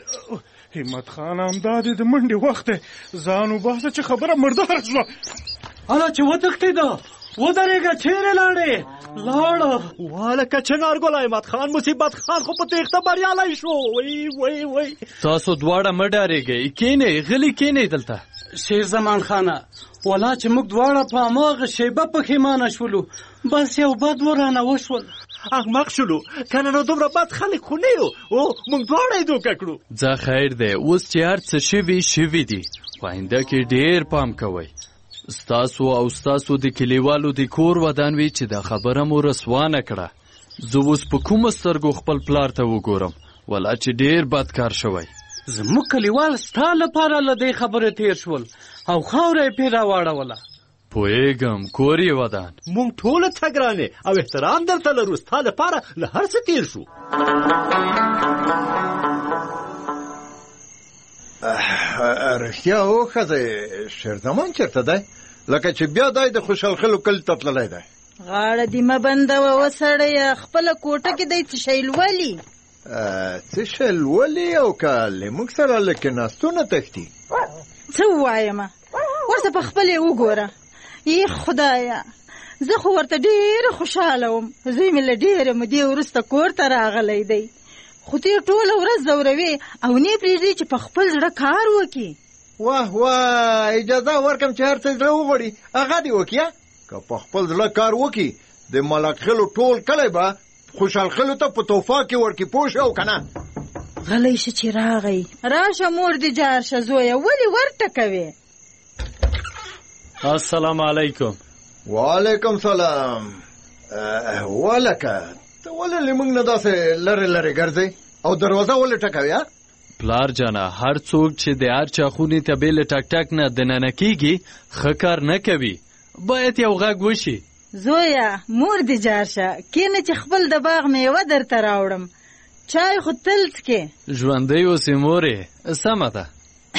همت خان، همدا دې د منډې وخت دی، ځان وباسه چې خبره مرداره شوه. اله چې وتښتېده، ودرېږه چیرې لاړې لاړه والکه چنارګل احمد خان مصیبت خان خو په تېښته بریالی شو وی تاسو دواړه مه ډارېږئ کینئ غلي کینئ دلته شیر زمان خانه ولا چې موږ دواړه په هماغه شیبه پښیمانه شولو بس یو بد ورانه وشول احمق شولو کنه نو دومره بد خلک خو نه یو او موږ دواړه یې دوکه کړو ځه خیر دی اوس چې هر څه شوي دي په آینده کې ډېر پام کوئ ستاسو او ستاسو د کلیوالو د کور ودان وي چې دا خبره مو رسوانه کړه زه اوس په کومه سترګو خپل پلار ته وګورم ولا چې ډېر بد کار شوی زموږ کلیوال ستا لپاره له دې خبرې تیر شول او خاوره یې پرې راواړوله پوهېږم کور یې ودان موږ ټوله څه ګرانې او احترام درته لرو ستا لپاره له هر څه تیر شو رښتیا وښځې شیرزمان چېرته دی لکه چې بیا دی د خوشحالخلو کلي ته تللی دی غاړه دې مه بندوه وسړیه خپله کوټه کې دی څه شی لولي څه شی لولي او که له موږ سره له کېناستونه تښتي څه ووایمه ورته په خپل یې وګوره ای خدایه زه خو ورته ډېره خوشحاله وم زوی مې له ډېرې مودې وروسته کور ته راغلی دی خو ته یې ټوله ورځ ځوروې او نه یې پرېږدې چې په خپل زړه کار وکړي واه واه اجازه ورکړم چې هر څه زړه وغواړي هغه دې وکړي که په خپل زړه کار وکړي د ملک خلو ټول کلی به خوشحال خلو ته په تحفه کې ورکړي پوه شو که نه غلی شه چې راغی راشه مور دې جار شه زویه ولې ورټکوې السلام علیکم وعلیکم سلام ولکه ته ولې له موږ نه داسې لرې لرې ګرځې او دروازه ولې ټکوې پلار جانه هر څوک چې د هر چا خونې ته بې له ټک ټک نه دننه کېږي ښه کار نه کوي باید یو غږ وشي زویه مور دې جار شه کینه چې خپل د باغ میوه درته راوړم چای خو تل څکې ژوندی اوسې مورې سمه ده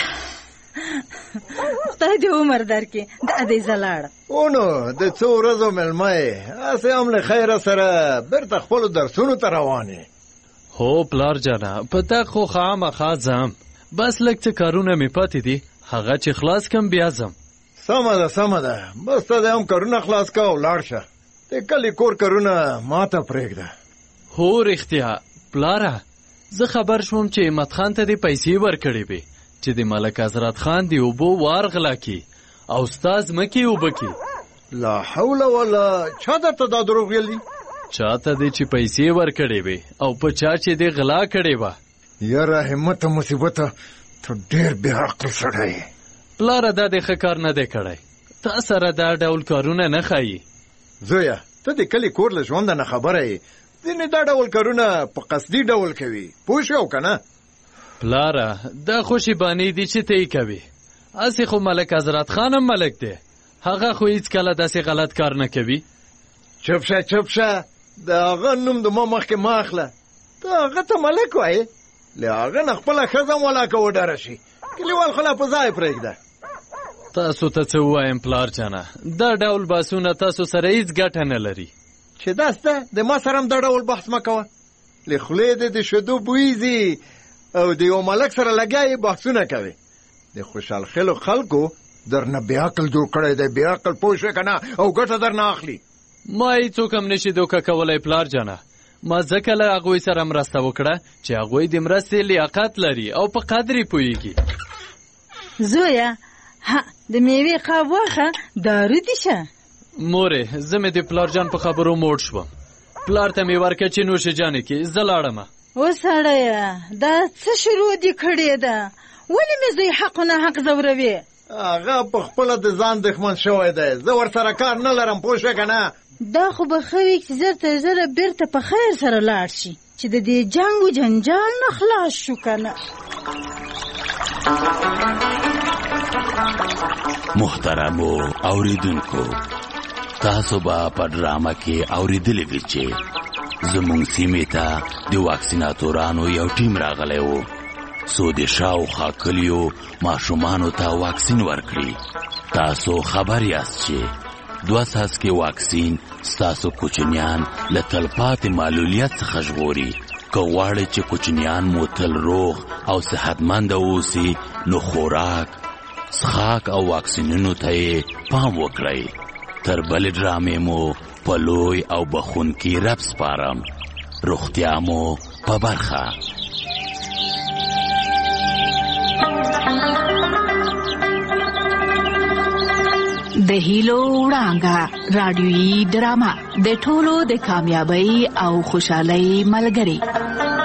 خدای دې عمر درکړي دا دې زه لاړم نو د څو ورځو مېلمه یې هسې هم له خیره سره بېرته خپلو درسونو ته روان یې هو پلار جانه په تا خو خامخا ځم بس لږ څه کارونه مې پاتې دي هغه چې خلاص کم بیا ځم سمه ده بس ته دې هم کارونه خلاص که او لاړ شه د کلي کور کارونه ما ته پرېږده هو رښتیا پلاره زه خبر شوم چې احمد خان ته دې پیسې ورکړې وې چې د ملک حضرت خان دی اوبو وارغلا کی او استاد مکی وبکی لا حول ولا چا درته دا دروغ ویلي چاته دې چې پیسې ورکړې وې او په چا چې دې غلا کړې وه یاره همت مصیبت ته ډېر بې عقل سړی پلاره دا دې ښه کار نه دی کړی تا سره دا ډول کارونه نه ښایي زویه ته د کلي کور له ژونده نه خبره یې ځینې دا ډول کارونه په قصدي ډول کوي پوه شو که نه پلاره دا خو شیبانې دي چې ته یې کوي هسې خو ملک حضرت خان هم ملک دی هغه خو هېڅکله داسې غلط کار نه کوي چپ شه د هغه نوم د ما مخکې مه اخله ته هغه ته ملک وایې له هغه نه خپله ښځه هم ولاکه وډاره شي کلیوال خو لا په ځای پرېږده تاسو ته څه ووایم پلار جانه دا ډول بحثونه تاسو سره هېڅ ګټه نه لري چې داسته د ما سره هم دا ډول بحث مه کوه له خولې دې د شیدو بوی ځي او د یو ملک سره لګیا یې بحثونه کوي د خوشحال خلو خلکو درنه بې عقل جوړ کړی دی بې عقل پوه شوې که نه او ګټه درنه اخلي ما هېڅوک هم نشي دوکه کولی پلار جانه ما ځکه له هغوی سره مرسته وکړه چې هغوی د مرستې لیاقت لري او په قدر یې پوهېږي زویه د میوې قاب واخه دارو دي شه مورې زه مې د پلار جان په خبرو موړ شوم پلار ته مې ورکړه چې نوشه جانې کې زه لاړمه وسړیه دا څه شروع دي کړې ده ولې مې زوی حق نه حق ځوروې هغه په خپله د ځان دښمن شوی دی زه ورسره کار نه لرم پوه شوې که نه دا خو به ښه وي چې زر تر زره بېرته په خیر سره لاړ شي چې د دې جنګ و جنجال نه خلاص شو که نه محترمو اوریدونکو تاسو به په ډرامه کې اوریدلی وي چې زموږ سیمې ته د واکسیناتورانو یو ټیم راغلی و څو د شاوخوا کلیو ماشومانو ته واکسین ورکړي تاسو خبر یاست چې 2 څاڅکي واکسین ستاسو کوچنیان له تلپاتې معلولیت څخه ژغوري که غواړئ چې کوچنیان مو تل روغ او صحتمنده اوسي نو خوراک څښاک او واکسینونو ته یې پام وکړئ تر بلې ډرامې مو په لوی او بخونکي رب سپارم. روغتیا مو په برخه. د هیلو وړانګه رادیویي ډرامه د ټولو د کامیابی او خوشحالۍ ملګری.